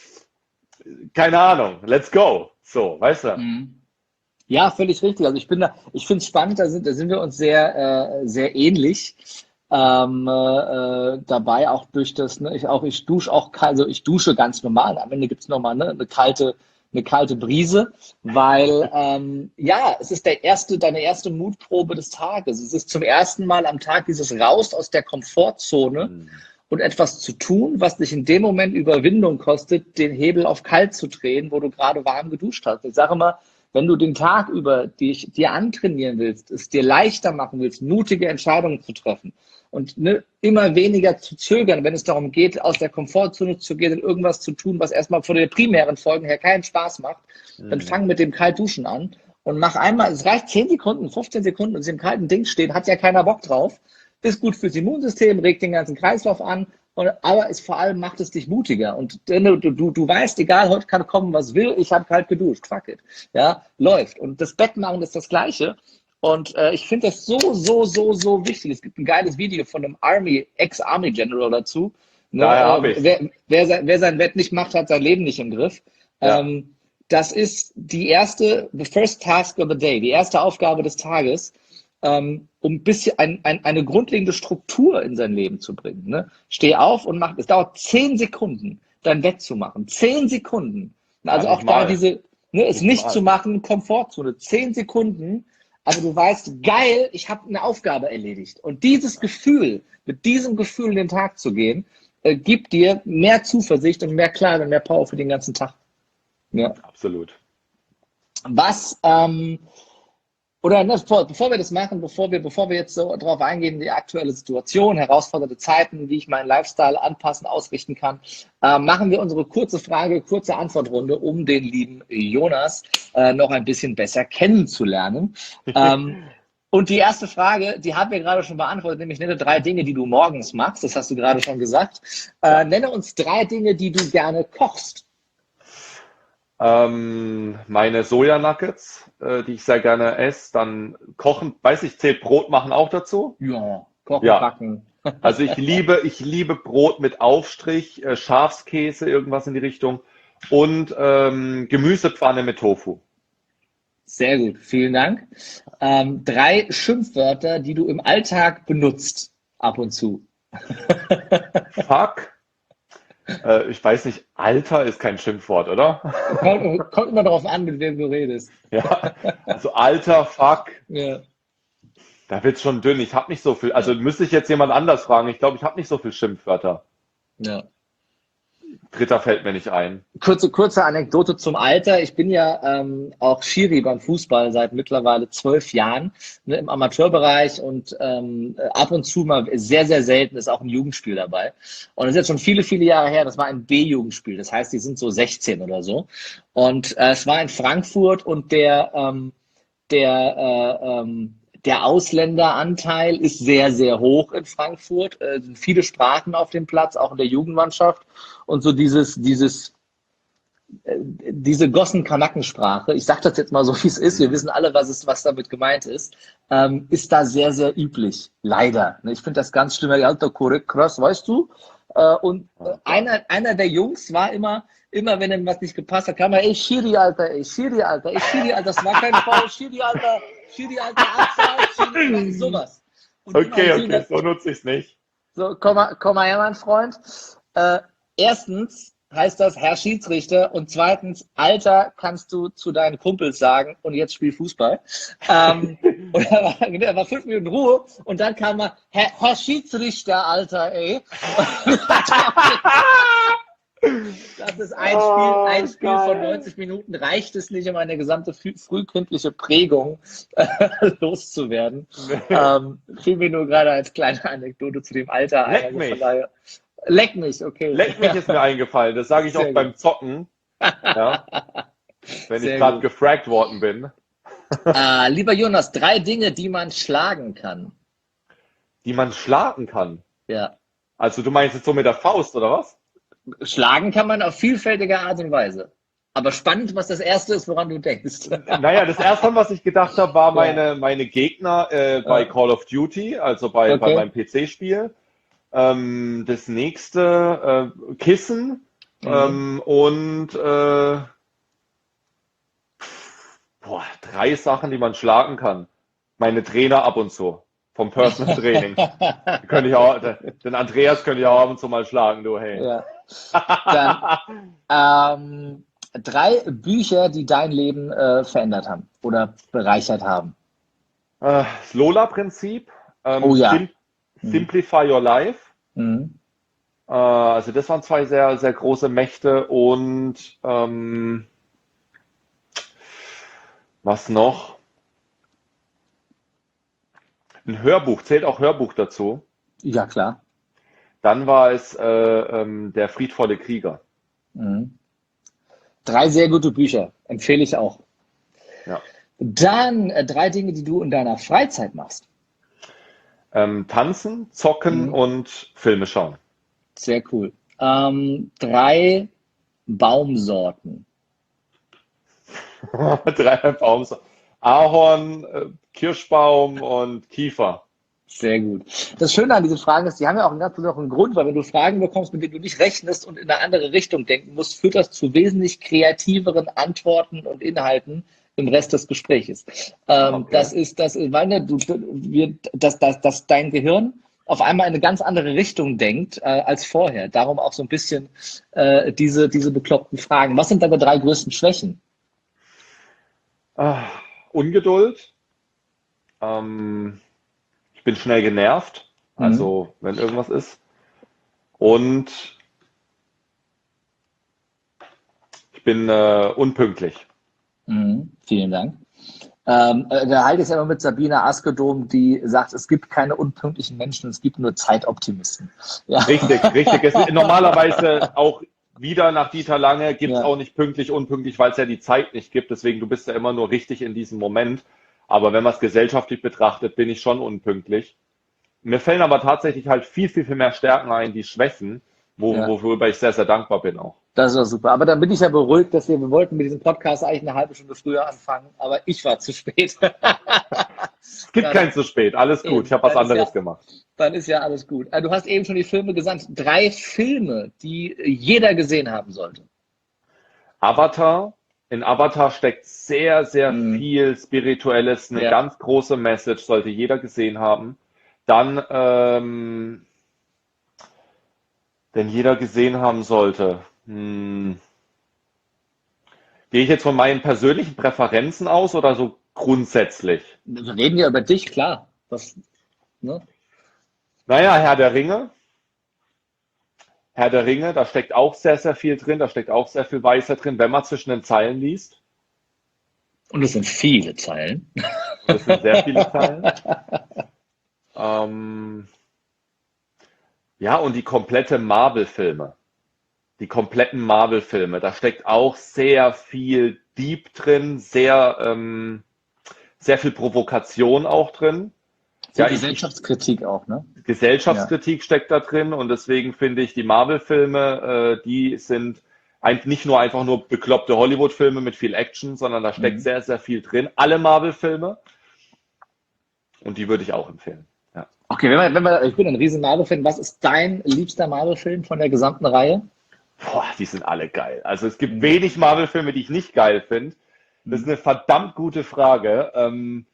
keine Ahnung, let's go. So, weißt du? Mhm. Ja, völlig richtig. Also ich bin da, ich finde es spannend, da sind, da sind wir uns sehr, äh, sehr ähnlich ähm, äh, dabei, auch durch das, ne, ich auch, ich dusche auch, kal- also ich dusche ganz normal. Am Ende gibt's nochmal ne, eine kalte, eine kalte Brise, weil ähm, ja, es ist der erste, deine erste Mutprobe des Tages. Es ist zum ersten Mal am Tag dieses Raus aus der Komfortzone Hm. und etwas zu tun, was dich in dem Moment Überwindung kostet, den Hebel auf kalt zu drehen, wo du gerade warm geduscht hast. Ich sage immer, wenn du den Tag über dich, dir antrainieren willst, es dir leichter machen willst, mutige Entscheidungen zu treffen und ne, immer weniger zu zögern, wenn es darum geht, aus der Komfortzone zu gehen und irgendwas zu tun, was erstmal von den primären Folgen her keinen Spaß macht, dann Hm. fang mit dem Kaltduschen an und mach einmal, es reicht zehn Sekunden, fünfzehn Sekunden und sie im kalten Ding stehen, hat ja keiner Bock drauf, ist gut fürs Immunsystem, regt den ganzen Kreislauf an, und, aber es vor allem macht es dich mutiger. Und du, du, du weißt, egal, heute kann kommen, was will, ich habe kalt geduscht, fuck it. Ja, läuft. Und das Bettmachen ist das Gleiche. Und äh, ich finde das so, so, so, so wichtig. Es gibt ein geiles Video von einem Army, Ex-Army General dazu. Ne? Daher Äh, habe ich's. wer, wer, sein, wer sein Bett nicht macht, hat sein Leben nicht im Griff. Ja, Ähm, das ist die erste, the first task of the day, die erste Aufgabe des Tages, ähm, um ein bisschen ein, ein, eine grundlegende Struktur in sein Leben zu bringen. Ne? Steh auf und mach, es dauert zehn Sekunden, dein Bett zu machen. Zehn Sekunden. ja, Also nicht auch da mal. diese, ne, es Nicht nicht zu mal. machen, Komfortzone. Zehn Sekunden, aber du weißt, geil, ich habe eine Aufgabe erledigt. Und dieses Gefühl, mit diesem Gefühl in den Tag zu gehen, äh, gibt dir mehr Zuversicht und mehr Klarheit und mehr Power für den ganzen Tag. Ja. Absolut. Was, ähm, Oder ne, bevor, bevor wir das machen, bevor wir, bevor wir jetzt so drauf eingehen, die aktuelle Situation, herausfordernde Zeiten, wie ich meinen Lifestyle anpassen, ausrichten kann, äh, machen wir unsere kurze Frage, kurze Antwortrunde, um den lieben Jonas äh, noch ein bisschen besser kennenzulernen. Ähm, und die erste Frage, die haben wir gerade schon beantwortet, nämlich nenne drei Dinge, die du morgens machst. Das hast du gerade schon gesagt. Äh, Ja. nenne uns drei Dinge, die du gerne kochst. Ähm, meine Sojanuggets, äh, die ich sehr gerne esse, dann kochen, weiß ich, zählt Brot machen auch dazu? Ja, kochen, Ja, backen. also ich liebe, ich liebe Brot mit Aufstrich, äh, Schafskäse, irgendwas in die Richtung und ähm, Gemüsepfanne mit Tofu. Sehr gut, vielen Dank. Ähm, drei Schimpfwörter, die du im Alltag benutzt, ab und zu. Fuck, äh, ich weiß nicht, Alter ist kein Schimpfwort, oder? Kommt, kommt immer darauf an, mit wem du redest. Ja, also Alter, Fuck, Ja, da wird's schon dünn. Ich habe nicht so viel, ja, also müsste ich jetzt jemand anders fragen. Ich glaube, ich habe nicht so viel Schimpfwörter. ja. Dritter fällt mir nicht ein. Kurze, kurze Anekdote zum Alter. Ich bin ja ähm, auch Schiri beim Fußball seit mittlerweile zwölf Jahren, ne, im Amateurbereich und ähm, ab und zu mal sehr, sehr selten ist auch ein Jugendspiel dabei. Und das ist jetzt schon viele, viele Jahre her. Das war ein B-Jugendspiel. Das heißt, die sind so sechzehn oder so. Und äh, es war in Frankfurt und der, ähm, der, äh, ähm, der Ausländeranteil ist sehr, sehr hoch in Frankfurt. Es sind viele Sprachen auf dem Platz, auch in der Jugendmannschaft. Und so dieses, dieses, äh, diese Gossen-Kanackensprache, ich sage das jetzt mal so, wie es ist, wir wissen alle, was, es, was damit gemeint ist, ähm, ist da sehr, sehr üblich. Leider. Ne? Ich finde das ganz schlimm. Ja, alter, korrekt, krass, weißt du? Äh, und äh, einer, einer der Jungs war immer, immer wenn ihm was nicht gepasst hat, kam er, ey, Schiri, Alter, ey, Schiri, Alter, ey, Schiri, Alter, das war kein Foul, Schiri, Alter, Schiri, Alter, Abseits, Schiri, sowas. Und immer Okay, so, okay, so nutze ich es nicht. so, komm mal, komm mal her, mein Freund. Äh, erstens heißt das Herr Schiedsrichter und zweitens, Alter, kannst du zu deinen Kumpels sagen und jetzt spiel Fußball. Ähm, und er war, er war fünf Minuten Ruhe und dann kam er, Herr, Herr Schiedsrichter, Alter, ey. Das ist ein Spiel, ein Oh, Spiel von geil. neunzig Minuten, reicht es nicht, um eine gesamte früh- frühkindliche Prägung äh, loszuwerden. Nee. Ähm, fiel mir nur gerade als kleine Anekdote zu dem Alter ein. Leck Also von mich. daher, leck mich, okay. Leck mich ist mir eingefallen. Das sage ich auch Sehr gut. beim Zocken, ja, wenn ich Sehr gerade gut. gefragt worden bin, Äh, lieber Jonas, drei Dinge, die man schlagen kann. die man schlagen kann. Ja. Also du meinst jetzt so mit der Faust, oder was? Schlagen kann man auf vielfältige Art und Weise. Aber spannend, was das Erste ist, woran du denkst. Naja, das erste, was ich gedacht habe, war Ja. meine, meine Gegner äh, bei Ja. Call of Duty, also bei, bei Okay. meinem P C-Spiel. Ähm, das nächste, äh, Kissen Mhm. ähm, und äh, boah, drei Sachen, die man schlagen kann. Meine Trainer ab und zu vom Personal Training. Die könnte ich auch, den Andreas könnte ich auch ab und zu mal schlagen, du, hey. Ja. Dann ähm, drei Bücher, die dein Leben äh, verändert haben oder bereichert haben. Äh, Das Lola-Prinzip, ähm, Oh ja. Sim Mhm. Simplify Your Life. Mhm. Äh, also das waren zwei sehr, sehr große Mächte und ähm, was noch? Ein Hörbuch, zählt auch Hörbuch dazu. Ja, klar. Dann war es äh, ähm, Der friedvolle Krieger. Mhm. Drei sehr gute Bücher, empfehle ich auch. Ja. Dann äh, drei Dinge, die du in deiner Freizeit machst. Ähm, tanzen, zocken Mhm. und Filme schauen. Sehr cool. Ähm, drei Baumsorten. Drei Baum. Ahorn, äh, Kirschbaum und Kiefer. Sehr gut. Das Schöne an diesen Fragen ist, die haben ja auch einen ganz besonderen Grund, weil wenn du Fragen bekommst, mit denen du nicht rechnest und in eine andere Richtung denken musst, führt das zu wesentlich kreativeren Antworten und Inhalten im Rest des Gespräches. Ähm, Okay. das ist, das, weil ne, du, wir, dass, dass, dass dein Gehirn auf einmal in eine ganz andere Richtung denkt äh, als vorher. Darum auch so ein bisschen äh, diese, diese bekloppten Fragen. Was sind deine drei größten Schwächen? Ah, Ungeduld. Ähm, ich bin schnell genervt, Mhm. also wenn irgendwas ist. Und ich bin äh, unpünktlich. Mhm. Vielen Dank. Ähm, äh, da halte ich es immer mit Sabine Askedom, die sagt, es gibt keine unpünktlichen Menschen, es gibt nur Zeitoptimisten. Ja. Richtig, richtig. Es ist normalerweise auch wieder nach Dieter Lange gibt es Ja. auch nicht pünktlich, unpünktlich, weil es ja die Zeit nicht gibt. Deswegen, du bist ja immer nur richtig in diesem Moment. Aber wenn man es gesellschaftlich betrachtet, bin ich schon unpünktlich. Mir fällen aber tatsächlich halt viel, viel, viel mehr Stärken ein, die Schwächen, wo, Ja. worüber ich sehr, sehr dankbar bin auch. Das ist doch super. Aber dann bin ich ja beruhigt, dass wir, wir wollten mit diesem Podcast eigentlich eine halbe Stunde früher anfangen, aber ich war zu spät. Es gibt Ja, kein zu spät, alles gut. Ich habe was dann ist anderes ja, gemacht. dann ist ja alles gut. Äh, Du hast eben schon die Filme gesandt. Drei Filme, die jeder gesehen haben sollte. Avatar. In Avatar steckt sehr, sehr Mhm. viel Spirituelles, eine Ja. ganz große Message, sollte jeder gesehen haben. Dann, ähm, den jeder gesehen haben sollte. Hm. Gehe ich jetzt von meinen persönlichen Präferenzen aus oder so grundsätzlich? Wir reden ja über dich, klar. Das, ne? Naja, Herr der Ringe. Herr der Ringe, da steckt auch sehr, sehr viel drin, da steckt auch sehr viel Weisheit drin, wenn man zwischen den Zeilen liest. Und es sind viele Zeilen. Und das sind sehr viele Zeilen. Ähm, ja, und die komplette Marvel-Filme. Die kompletten Marvel-Filme. Da steckt auch sehr viel Deep drin, sehr, ähm, sehr viel Provokation auch drin. Viel Ja, ich, ich, Gesellschaftskritik auch, ne? Ja. Gesellschaftskritik steckt da drin und deswegen finde ich die Marvel-Filme, äh, die sind ein, nicht nur einfach nur bekloppte Hollywood-Filme mit viel Action, sondern da steckt Mhm. sehr, sehr viel drin. Alle Marvel-Filme und die würde ich auch empfehlen. Ja. Okay, wenn wir, wenn wir, ich bin ein riesen Marvel-Fan. Was ist dein liebster Marvel-Film von der gesamten Reihe? Boah, die sind alle geil. Also es gibt Mhm. wenig Marvel-Filme, die ich nicht geil finde. Das ist Mhm. eine verdammt gute Frage. Ähm,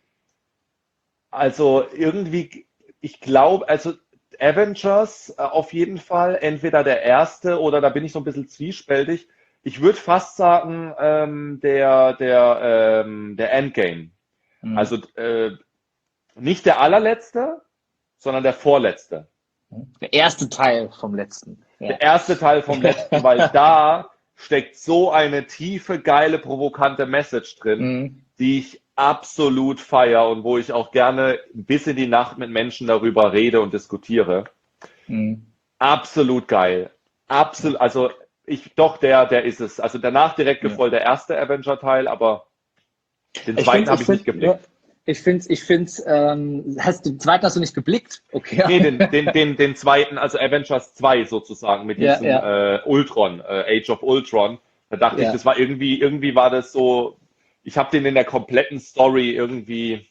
also irgendwie, ich glaube, also Avengers äh, auf jeden Fall, entweder der erste oder da bin ich so ein bisschen zwiespältig. Ich würde fast sagen, ähm, der, der, ähm, der Endgame. Mhm. Also äh, nicht der allerletzte, sondern der vorletzte. Der erste Teil vom letzten. Ja. Der erste Teil vom letzten, weil da steckt so eine tiefe, geile, provokante Message drin, Mhm. die ich absolut feiere und wo ich auch gerne bis in die Nacht mit Menschen darüber rede und diskutiere. Mhm. Absolut geil. Ja. Absolut, also ich, doch, der, der ist es. Also danach direkt Ja. gefolgt der erste Avenger-Teil, aber den Ich zweiten finde, habe ich ich nicht finde, ja, geblickt. ich finde, ich finde, ähm, hast den zweiten hast du nicht geblickt? Okay. Nee, den, den, den, den zweiten, also Avengers zwei sozusagen, mit Ja, diesem ja, äh, Ultron, äh, Age of Ultron. Da dachte ich, ja, das war irgendwie, irgendwie war das so, ich habe den in der kompletten Story irgendwie,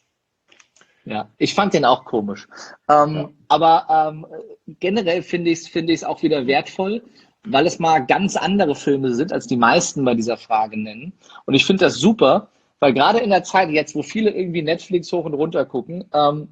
ja. Ich fand den auch komisch. ja. Ähm, aber ähm, generell finde ich es finde ich es auch wieder wertvoll, weil es mal ganz andere Filme sind, als die meisten bei dieser Frage nennen. Und ich finde das super, weil gerade in der Zeit jetzt, wo viele irgendwie Netflix hoch und runter gucken, ähm,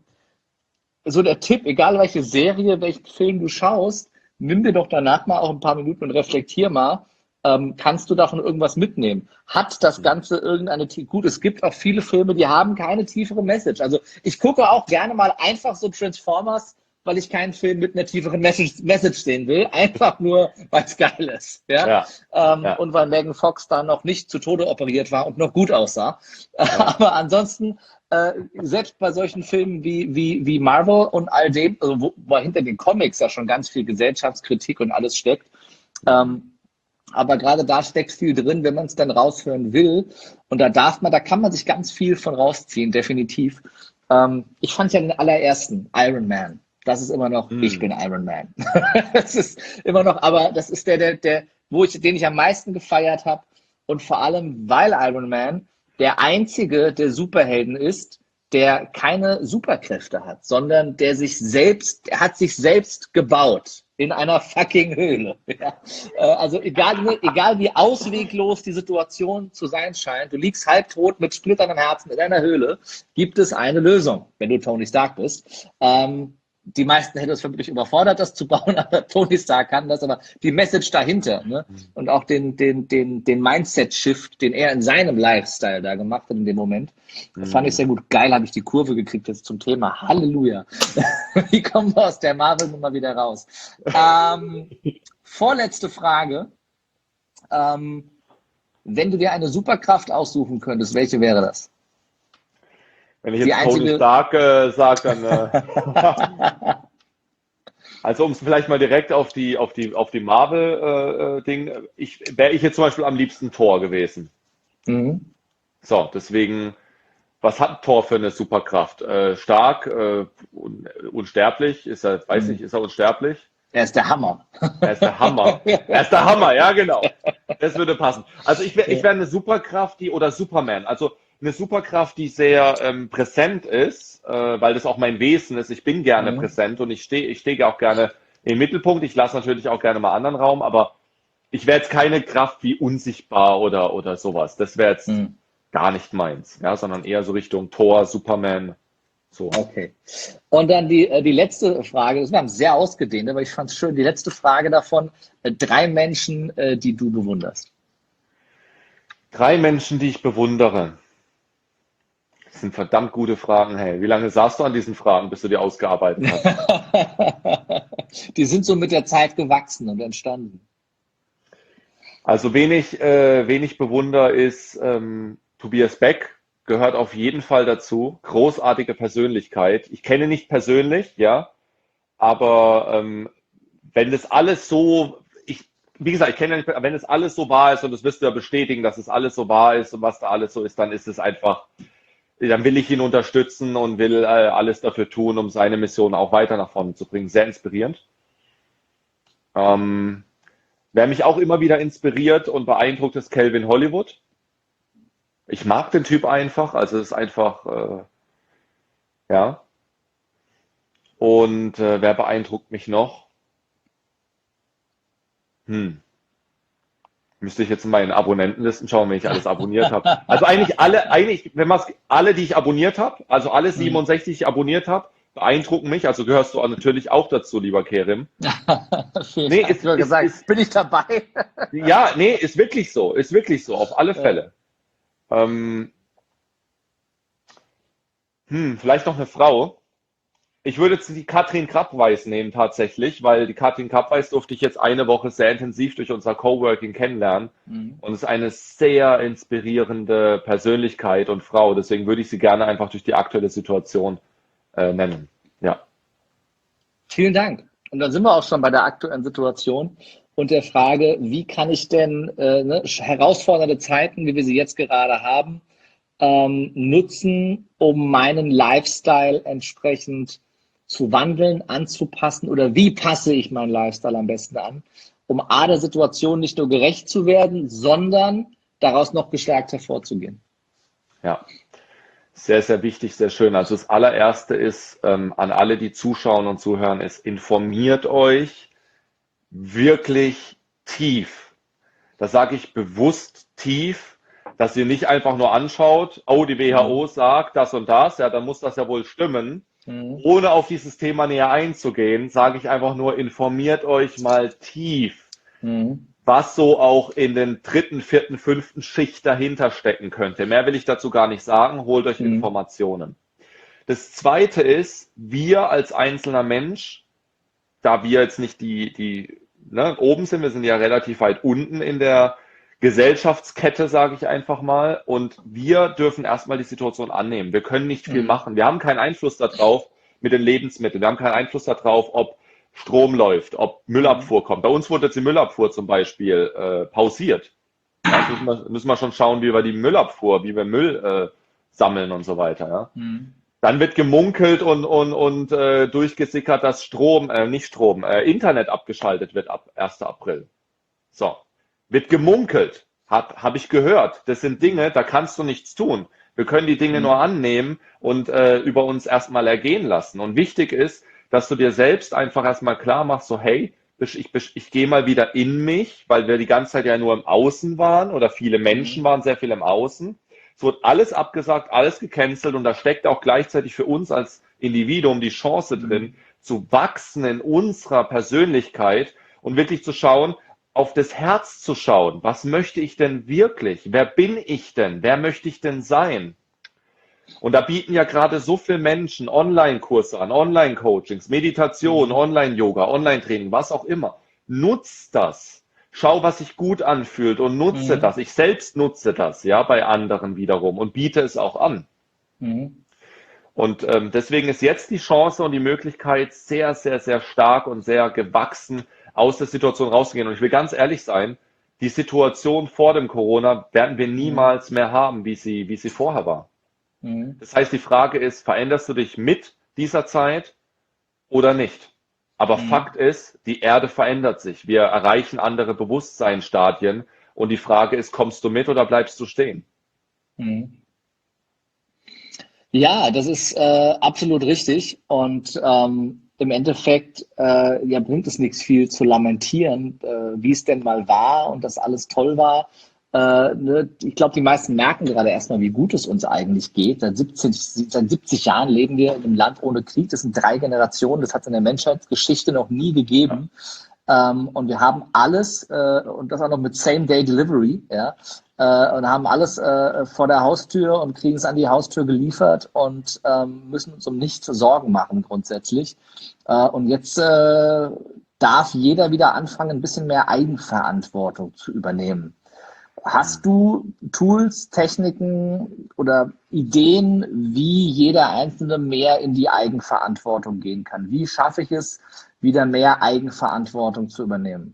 so der Tipp, egal welche Serie, welchen Film du schaust, nimm dir doch danach mal auch ein paar Minuten und reflektier mal, ähm, kannst du davon irgendwas mitnehmen? Hat das Hm. Ganze irgendeine, gut, es gibt auch viele Filme, die haben keine tiefere Message. Also ich gucke auch gerne mal einfach so Transformers, weil ich keinen Film mit einer tieferen Message, Message sehen will, einfach nur, weil es geil ist. Ja? Ja, Ähm, ja, und weil Megan Fox da noch nicht zu Tode operiert war und noch gut aussah. ja. Aber ansonsten äh, selbst bei solchen Filmen wie, wie, wie Marvel und all dem, also wo, wo hinter den Comics ja schon ganz viel Gesellschaftskritik und alles steckt, Hm. ähm, aber gerade da steckt viel drin, wenn man es dann raushören will. Und da darf man, da kann man sich ganz viel von rausziehen, definitiv. Ähm, ich fand ja den allerersten, Iron Man. Das ist immer noch, ich bin Hm. Iron Man. Das ist immer noch, aber das ist der, der, der, wo ich, den ich am meisten gefeiert habe. Und vor allem, weil Iron Man der einzige der Superhelden ist, der keine Superkräfte hat, sondern der sich selbst, er hat sich selbst gebaut in einer fucking Höhle. Ja. Also egal, egal wie ausweglos die Situation zu sein scheint, du liegst halbtot mit splitterndem Herzen in einer Höhle, gibt es eine Lösung, wenn du Tony Stark bist. Ähm, die meisten hätten es vermutlich überfordert, das zu bauen, aber Tony Stark kann das, aber die Message dahinter, ne? Und auch den, den, den, den Mindset-Shift, den er in seinem Lifestyle da gemacht hat in dem Moment, das fand ich Hm. sehr gut. Geil, habe ich die Kurve gekriegt jetzt zum Thema. Halleluja. Wie kommen wir aus der Marvel-Nummer wieder raus? Ähm, vorletzte Frage. Ähm, wenn du dir eine Superkraft aussuchen könntest, welche wäre das? Wenn ich Die jetzt Tony einzige, Stark äh, sage, dann äh, also um es vielleicht mal direkt auf die auf die auf die Marvel äh, äh, Ding, ich wäre ich jetzt zum Beispiel am liebsten Thor gewesen. mhm. So, deswegen, was hat Thor für eine Superkraft? Äh, stark, äh, un, unsterblich, ist er, weiß nicht, Mhm. ist er unsterblich? Er ist der Hammer. Er ist der Hammer. Er ist der Hammer, ja, genau. Das würde passen. Also ich wäre ich wär eine Superkraft, die, oder Superman, also eine Superkraft, die sehr ähm, präsent ist, äh, weil das auch mein Wesen ist. Ich bin gerne Mhm. präsent und ich stehe ich stehe auch gerne im Mittelpunkt. Ich lasse natürlich auch gerne mal anderen Raum, aber ich wäre jetzt keine Kraft wie unsichtbar oder, oder sowas. Das wäre jetzt Mhm. gar nicht meins, ja, sondern eher so Richtung Thor, Superman, so. Okay. Und dann die, äh, die letzte Frage, das war sehr ausgedehnt, aber ich fand es schön. Die letzte Frage davon, äh, drei Menschen, äh, die du bewunderst. Drei Menschen, die ich bewundere. Das sind verdammt gute Fragen, hey. Wie lange saßt du an diesen Fragen, bis du die ausgearbeitet hast? Die sind so mit der Zeit gewachsen und entstanden. Also wen ich, äh, wen ich bewundere, ist ähm, Tobias Beck, gehört auf jeden Fall dazu. Großartige Persönlichkeit. Ich kenne ihn nicht persönlich, ja, aber ähm, wenn das alles so, ich, wie gesagt, ich kenne ihn nicht, wenn das alles so wahr ist und das wirst du ja bestätigen, dass es alles so wahr ist und was da alles so ist, dann ist es einfach, dann will ich ihn unterstützen und will äh, alles dafür tun, um seine Mission auch weiter nach vorne zu bringen. Sehr inspirierend. Ähm, wer mich auch immer wieder inspiriert und beeindruckt, ist Calvin Hollywood. Ich mag den Typ einfach, also es ist einfach, äh, ja. Und äh, wer beeindruckt mich noch? Hm. Müsste ich jetzt in meinen Abonnentenlisten schauen, wenn ich alles abonniert habe. Also eigentlich alle, eigentlich, wenn man alle, die ich abonniert habe, also alle Hm. siebenundsechzig, die ich abonniert habe, beeindrucken mich. Also gehörst du auch natürlich auch dazu, lieber Kerim. Vielen Nee, Dank. ist, Ich habe ist, gesagt, ist, bin ich dabei? ja, nee, ist wirklich so, ist wirklich so, auf alle Ja. Fälle. Ähm, hm, vielleicht noch eine Frau. Ich würde jetzt die Katrin Krappweis nehmen tatsächlich, weil die Katrin Krappweis durfte ich jetzt eine Woche sehr intensiv durch unser Coworking kennenlernen Mhm. und ist eine sehr inspirierende Persönlichkeit und Frau. Deswegen würde ich sie gerne einfach durch die aktuelle Situation äh, nennen. Ja, Vielen Dank. Und dann sind wir auch schon bei der aktuellen Situation und der Frage, wie kann ich denn äh, ne, herausfordernde Zeiten, wie wir sie jetzt gerade haben, ähm, nutzen, um meinen Lifestyle entsprechend zu wandeln, anzupassen oder wie passe ich meinen Lifestyle am besten an, um A, der Situation nicht nur gerecht zu werden, sondern daraus noch gestärkt hervorzugehen. ja. Sehr, sehr wichtig, sehr schön. Also das allererste ist ähm, an alle, die zuschauen und zuhören, ist, informiert euch wirklich tief. Das sage ich bewusst tief, dass ihr nicht einfach nur anschaut, oh, die W H O Mhm. sagt das und das, ja, dann muss das ja wohl stimmen. Mhm. Ohne auf dieses Thema näher einzugehen, sage ich einfach nur, informiert euch mal tief, Mhm. was so auch in den dritten, vierten, fünften Schicht dahinter stecken könnte. Mehr will ich dazu gar nicht sagen, holt euch Mhm. Informationen. Das zweite ist, wir als einzelner Mensch, da wir jetzt nicht die, die ne, oben sind, wir sind ja relativ weit unten in der Gesellschaftskette, sage ich einfach mal, und wir dürfen erstmal die Situation annehmen. Wir können nicht viel Mhm. machen. Wir haben keinen Einfluss darauf mit den Lebensmitteln. Wir haben keinen Einfluss darauf, ob Strom läuft, ob Mhm. Müllabfuhr kommt. Bei uns wurde jetzt die Müllabfuhr zum Beispiel äh, pausiert. Ja, jetzt müssen wir, müssen wir schon schauen, wie wir die Müllabfuhr, wie wir Müll äh, sammeln und so weiter. Ja. Mhm. Dann wird gemunkelt und, und, und äh, durchgesickert, dass Strom, äh, nicht Strom, äh, Internet abgeschaltet wird ab ersten April. So, wird gemunkelt, habe hab ich gehört. Das sind Dinge, da kannst du nichts tun. Wir können die Dinge nur Mhm. annehmen und äh, über uns erstmal ergehen lassen. Und wichtig ist, dass du dir selbst einfach erstmal klar machst, so hey, ich, ich, ich gehe mal wieder in mich, weil wir die ganze Zeit ja nur im Außen waren oder viele Menschen Mhm. waren sehr viel im Außen. Es wird alles abgesagt, alles gecancelt und da steckt auch gleichzeitig für uns als Individuum die Chance drin, Mhm. zu wachsen in unserer Persönlichkeit und wirklich zu schauen, auf das Herz zu schauen. Was möchte ich denn wirklich? Wer bin ich denn? Wer möchte ich denn sein? Und da bieten ja gerade so viele Menschen Online-Kurse an, Online-Coachings, Meditation, Mhm. Online-Yoga, Online-Training, was auch immer. Nutz das. Schau, was sich gut anfühlt und nutze Mhm. das. Ich selbst nutze das, ja, bei anderen wiederum und biete es auch an. Mhm. Und ähm, deswegen ist jetzt die Chance und die Möglichkeit sehr, sehr, sehr stark und sehr gewachsen aus der Situation rauszugehen. Und ich will ganz ehrlich sein, die Situation vor dem Corona werden wir Mhm. niemals mehr haben, wie sie, wie sie vorher war. Mhm. Das heißt, die Frage ist, veränderst du dich mit dieser Zeit oder nicht? Aber Mhm. Fakt ist, die Erde verändert sich. Wir erreichen andere Bewusstseinsstadien. Und die Frage ist, kommst du mit oder bleibst du stehen? Mhm. Ja, das ist äh, absolut richtig. Und ähm, im Endeffekt äh, ja, bringt es nichts viel zu lamentieren, äh, wie es denn mal war und dass alles toll war. Äh, ne? Ich glaube, die meisten merken gerade erstmal, wie gut es uns eigentlich geht. Seit siebzig, seit siebzig Jahren leben wir in einem Land ohne Krieg. Das sind drei Generationen. Das hat es in der Menschheitsgeschichte noch nie Ja. gegeben. Ähm, und wir haben alles, äh, und das auch noch mit Same-Day-Delivery, ja, äh, und haben alles äh, vor der Haustür und kriegen es an die Haustür geliefert und ähm, müssen uns um nichts Sorgen machen grundsätzlich. Äh, und jetzt äh, darf jeder wieder anfangen, ein bisschen mehr Eigenverantwortung zu übernehmen. Hast du Tools, Techniken oder Ideen, wie jeder Einzelne mehr in die Eigenverantwortung gehen kann? Wie schaffe ich es, wieder mehr Eigenverantwortung zu übernehmen?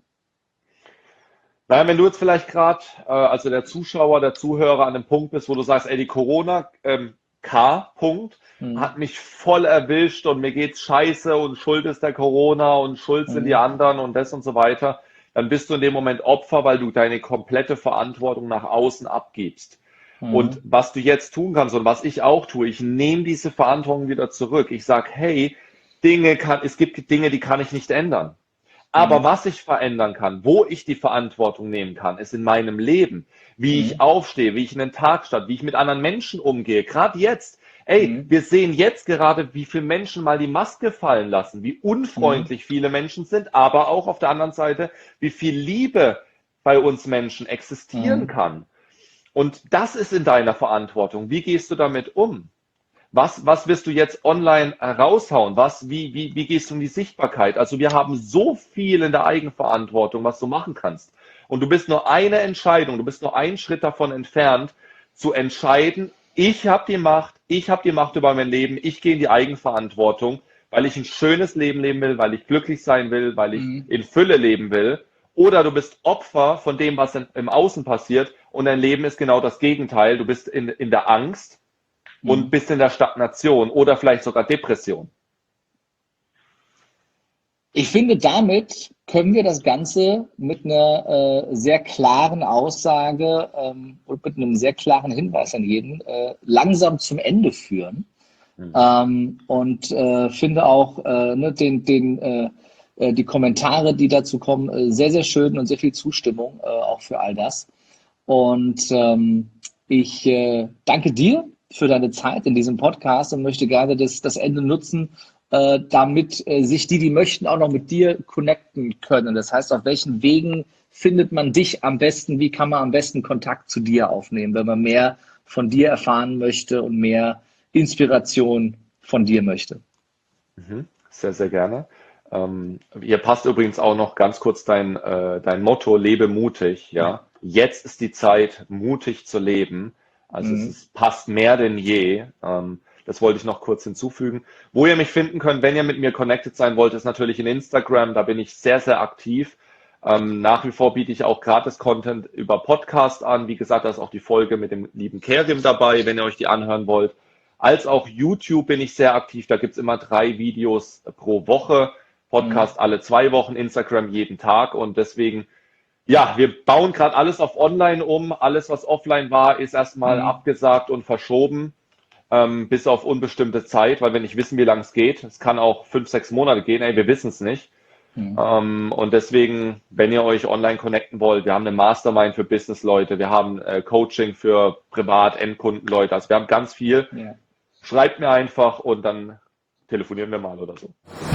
Naja, wenn du jetzt vielleicht gerade, äh, also der Zuschauer, der Zuhörer an dem Punkt bist, wo du sagst, ey, die Corona ähm, K-Punkt Hm, hat mich voll erwischt und mir geht's scheiße und schuld ist der Corona und schuld sind die hm, anderen und das und so weiter, dann bist du in dem Moment Opfer, weil du deine komplette Verantwortung nach außen abgibst. Und hm, was du jetzt tun kannst und was ich auch tue, ich nehme diese Verantwortung wieder zurück. Ich sage, hey, Dinge kann, es gibt Dinge, die kann ich nicht ändern. Aber hm, was ich verändern kann, wo ich die Verantwortung nehmen kann, ist in meinem Leben, wie ich hm, aufstehe, wie ich in den Tag starte, wie ich mit anderen Menschen umgehe. Gerade jetzt, ey, hm, wir sehen jetzt gerade, wie viele Menschen mal die Maske fallen lassen, wie hm, unfreundlich viele Menschen sind, aber auch auf der anderen Seite, wie viel Liebe bei uns Menschen existieren hm, kann. Und das ist in deiner Verantwortung. Wie gehst du damit um? Was, was wirst du jetzt online raushauen? Was, wie, wie, wie gehst du um die Sichtbarkeit? Also wir haben so viel in der Eigenverantwortung, was du machen kannst. Und du bist nur eine Entscheidung, du bist nur einen Schritt davon entfernt, zu entscheiden, ich habe die Macht, ich habe die Macht über mein Leben, ich gehe in die Eigenverantwortung, weil ich ein schönes Leben leben will, weil ich glücklich sein will, weil ich hm, in Fülle leben will. Oder du bist Opfer von dem, was im Außen passiert und dein Leben ist genau das Gegenteil. Du bist in, in der Angst und hm. bist in der Stagnation oder vielleicht sogar Depression. Ich finde, damit können wir das Ganze mit einer äh, sehr klaren Aussage ähm, und mit einem sehr klaren Hinweis an jeden äh, langsam zum Ende führen. Mhm. Ähm, und äh, finde auch äh, ne, den, den, äh, äh, die Kommentare, die dazu kommen, äh, sehr, sehr schön und sehr viel Zustimmung äh, auch für all das. Und ähm, ich äh, danke dir für deine Zeit in diesem Podcast und möchte gerne das, das Ende nutzen, äh, damit äh, sich die, die möchten, auch noch mit dir connecten können. Das heißt, auf welchen Wegen findet man dich am besten? Wie kann man am besten Kontakt zu dir aufnehmen, wenn man mehr von dir erfahren möchte und mehr Inspiration von dir möchte? Mhm. Sehr, sehr gerne. Ähm, hier passt übrigens auch noch ganz kurz dein, äh, dein Motto, lebe mutig, ja. Jetzt ist die Zeit, mutig zu leben. Also es Mhm. ist, passt mehr denn je. Ähm, das wollte ich noch kurz hinzufügen. Wo ihr mich finden könnt, wenn ihr mit mir connected sein wollt, ist natürlich in Instagram. Da bin ich sehr, sehr aktiv. Ähm, nach wie vor biete ich auch Gratis-Content über Podcast an. Wie gesagt, da ist auch die Folge mit dem lieben Kerim dabei, wenn ihr euch die anhören wollt. Als auch YouTube bin ich sehr aktiv. Da gibt's immer drei Videos pro Woche. Mhm. Podcast alle zwei Wochen, Instagram jeden Tag. Und deswegen, ja, wir bauen gerade alles auf Online um. Alles, was offline war, ist erstmal Mhm. abgesagt und verschoben, ähm, bis auf unbestimmte Zeit, weil wir nicht wissen, wie lange es geht. Es kann auch fünf, sechs Monate gehen. Ey, wir wissen es nicht. Mhm. Ähm, und deswegen, wenn ihr euch online connecten wollt, wir haben eine Mastermind für Business-Leute, wir haben äh, Coaching für Privat-Endkunden-Leute. Also wir haben ganz viel. Ja. Schreibt mir einfach und dann telefonieren wir mal oder so.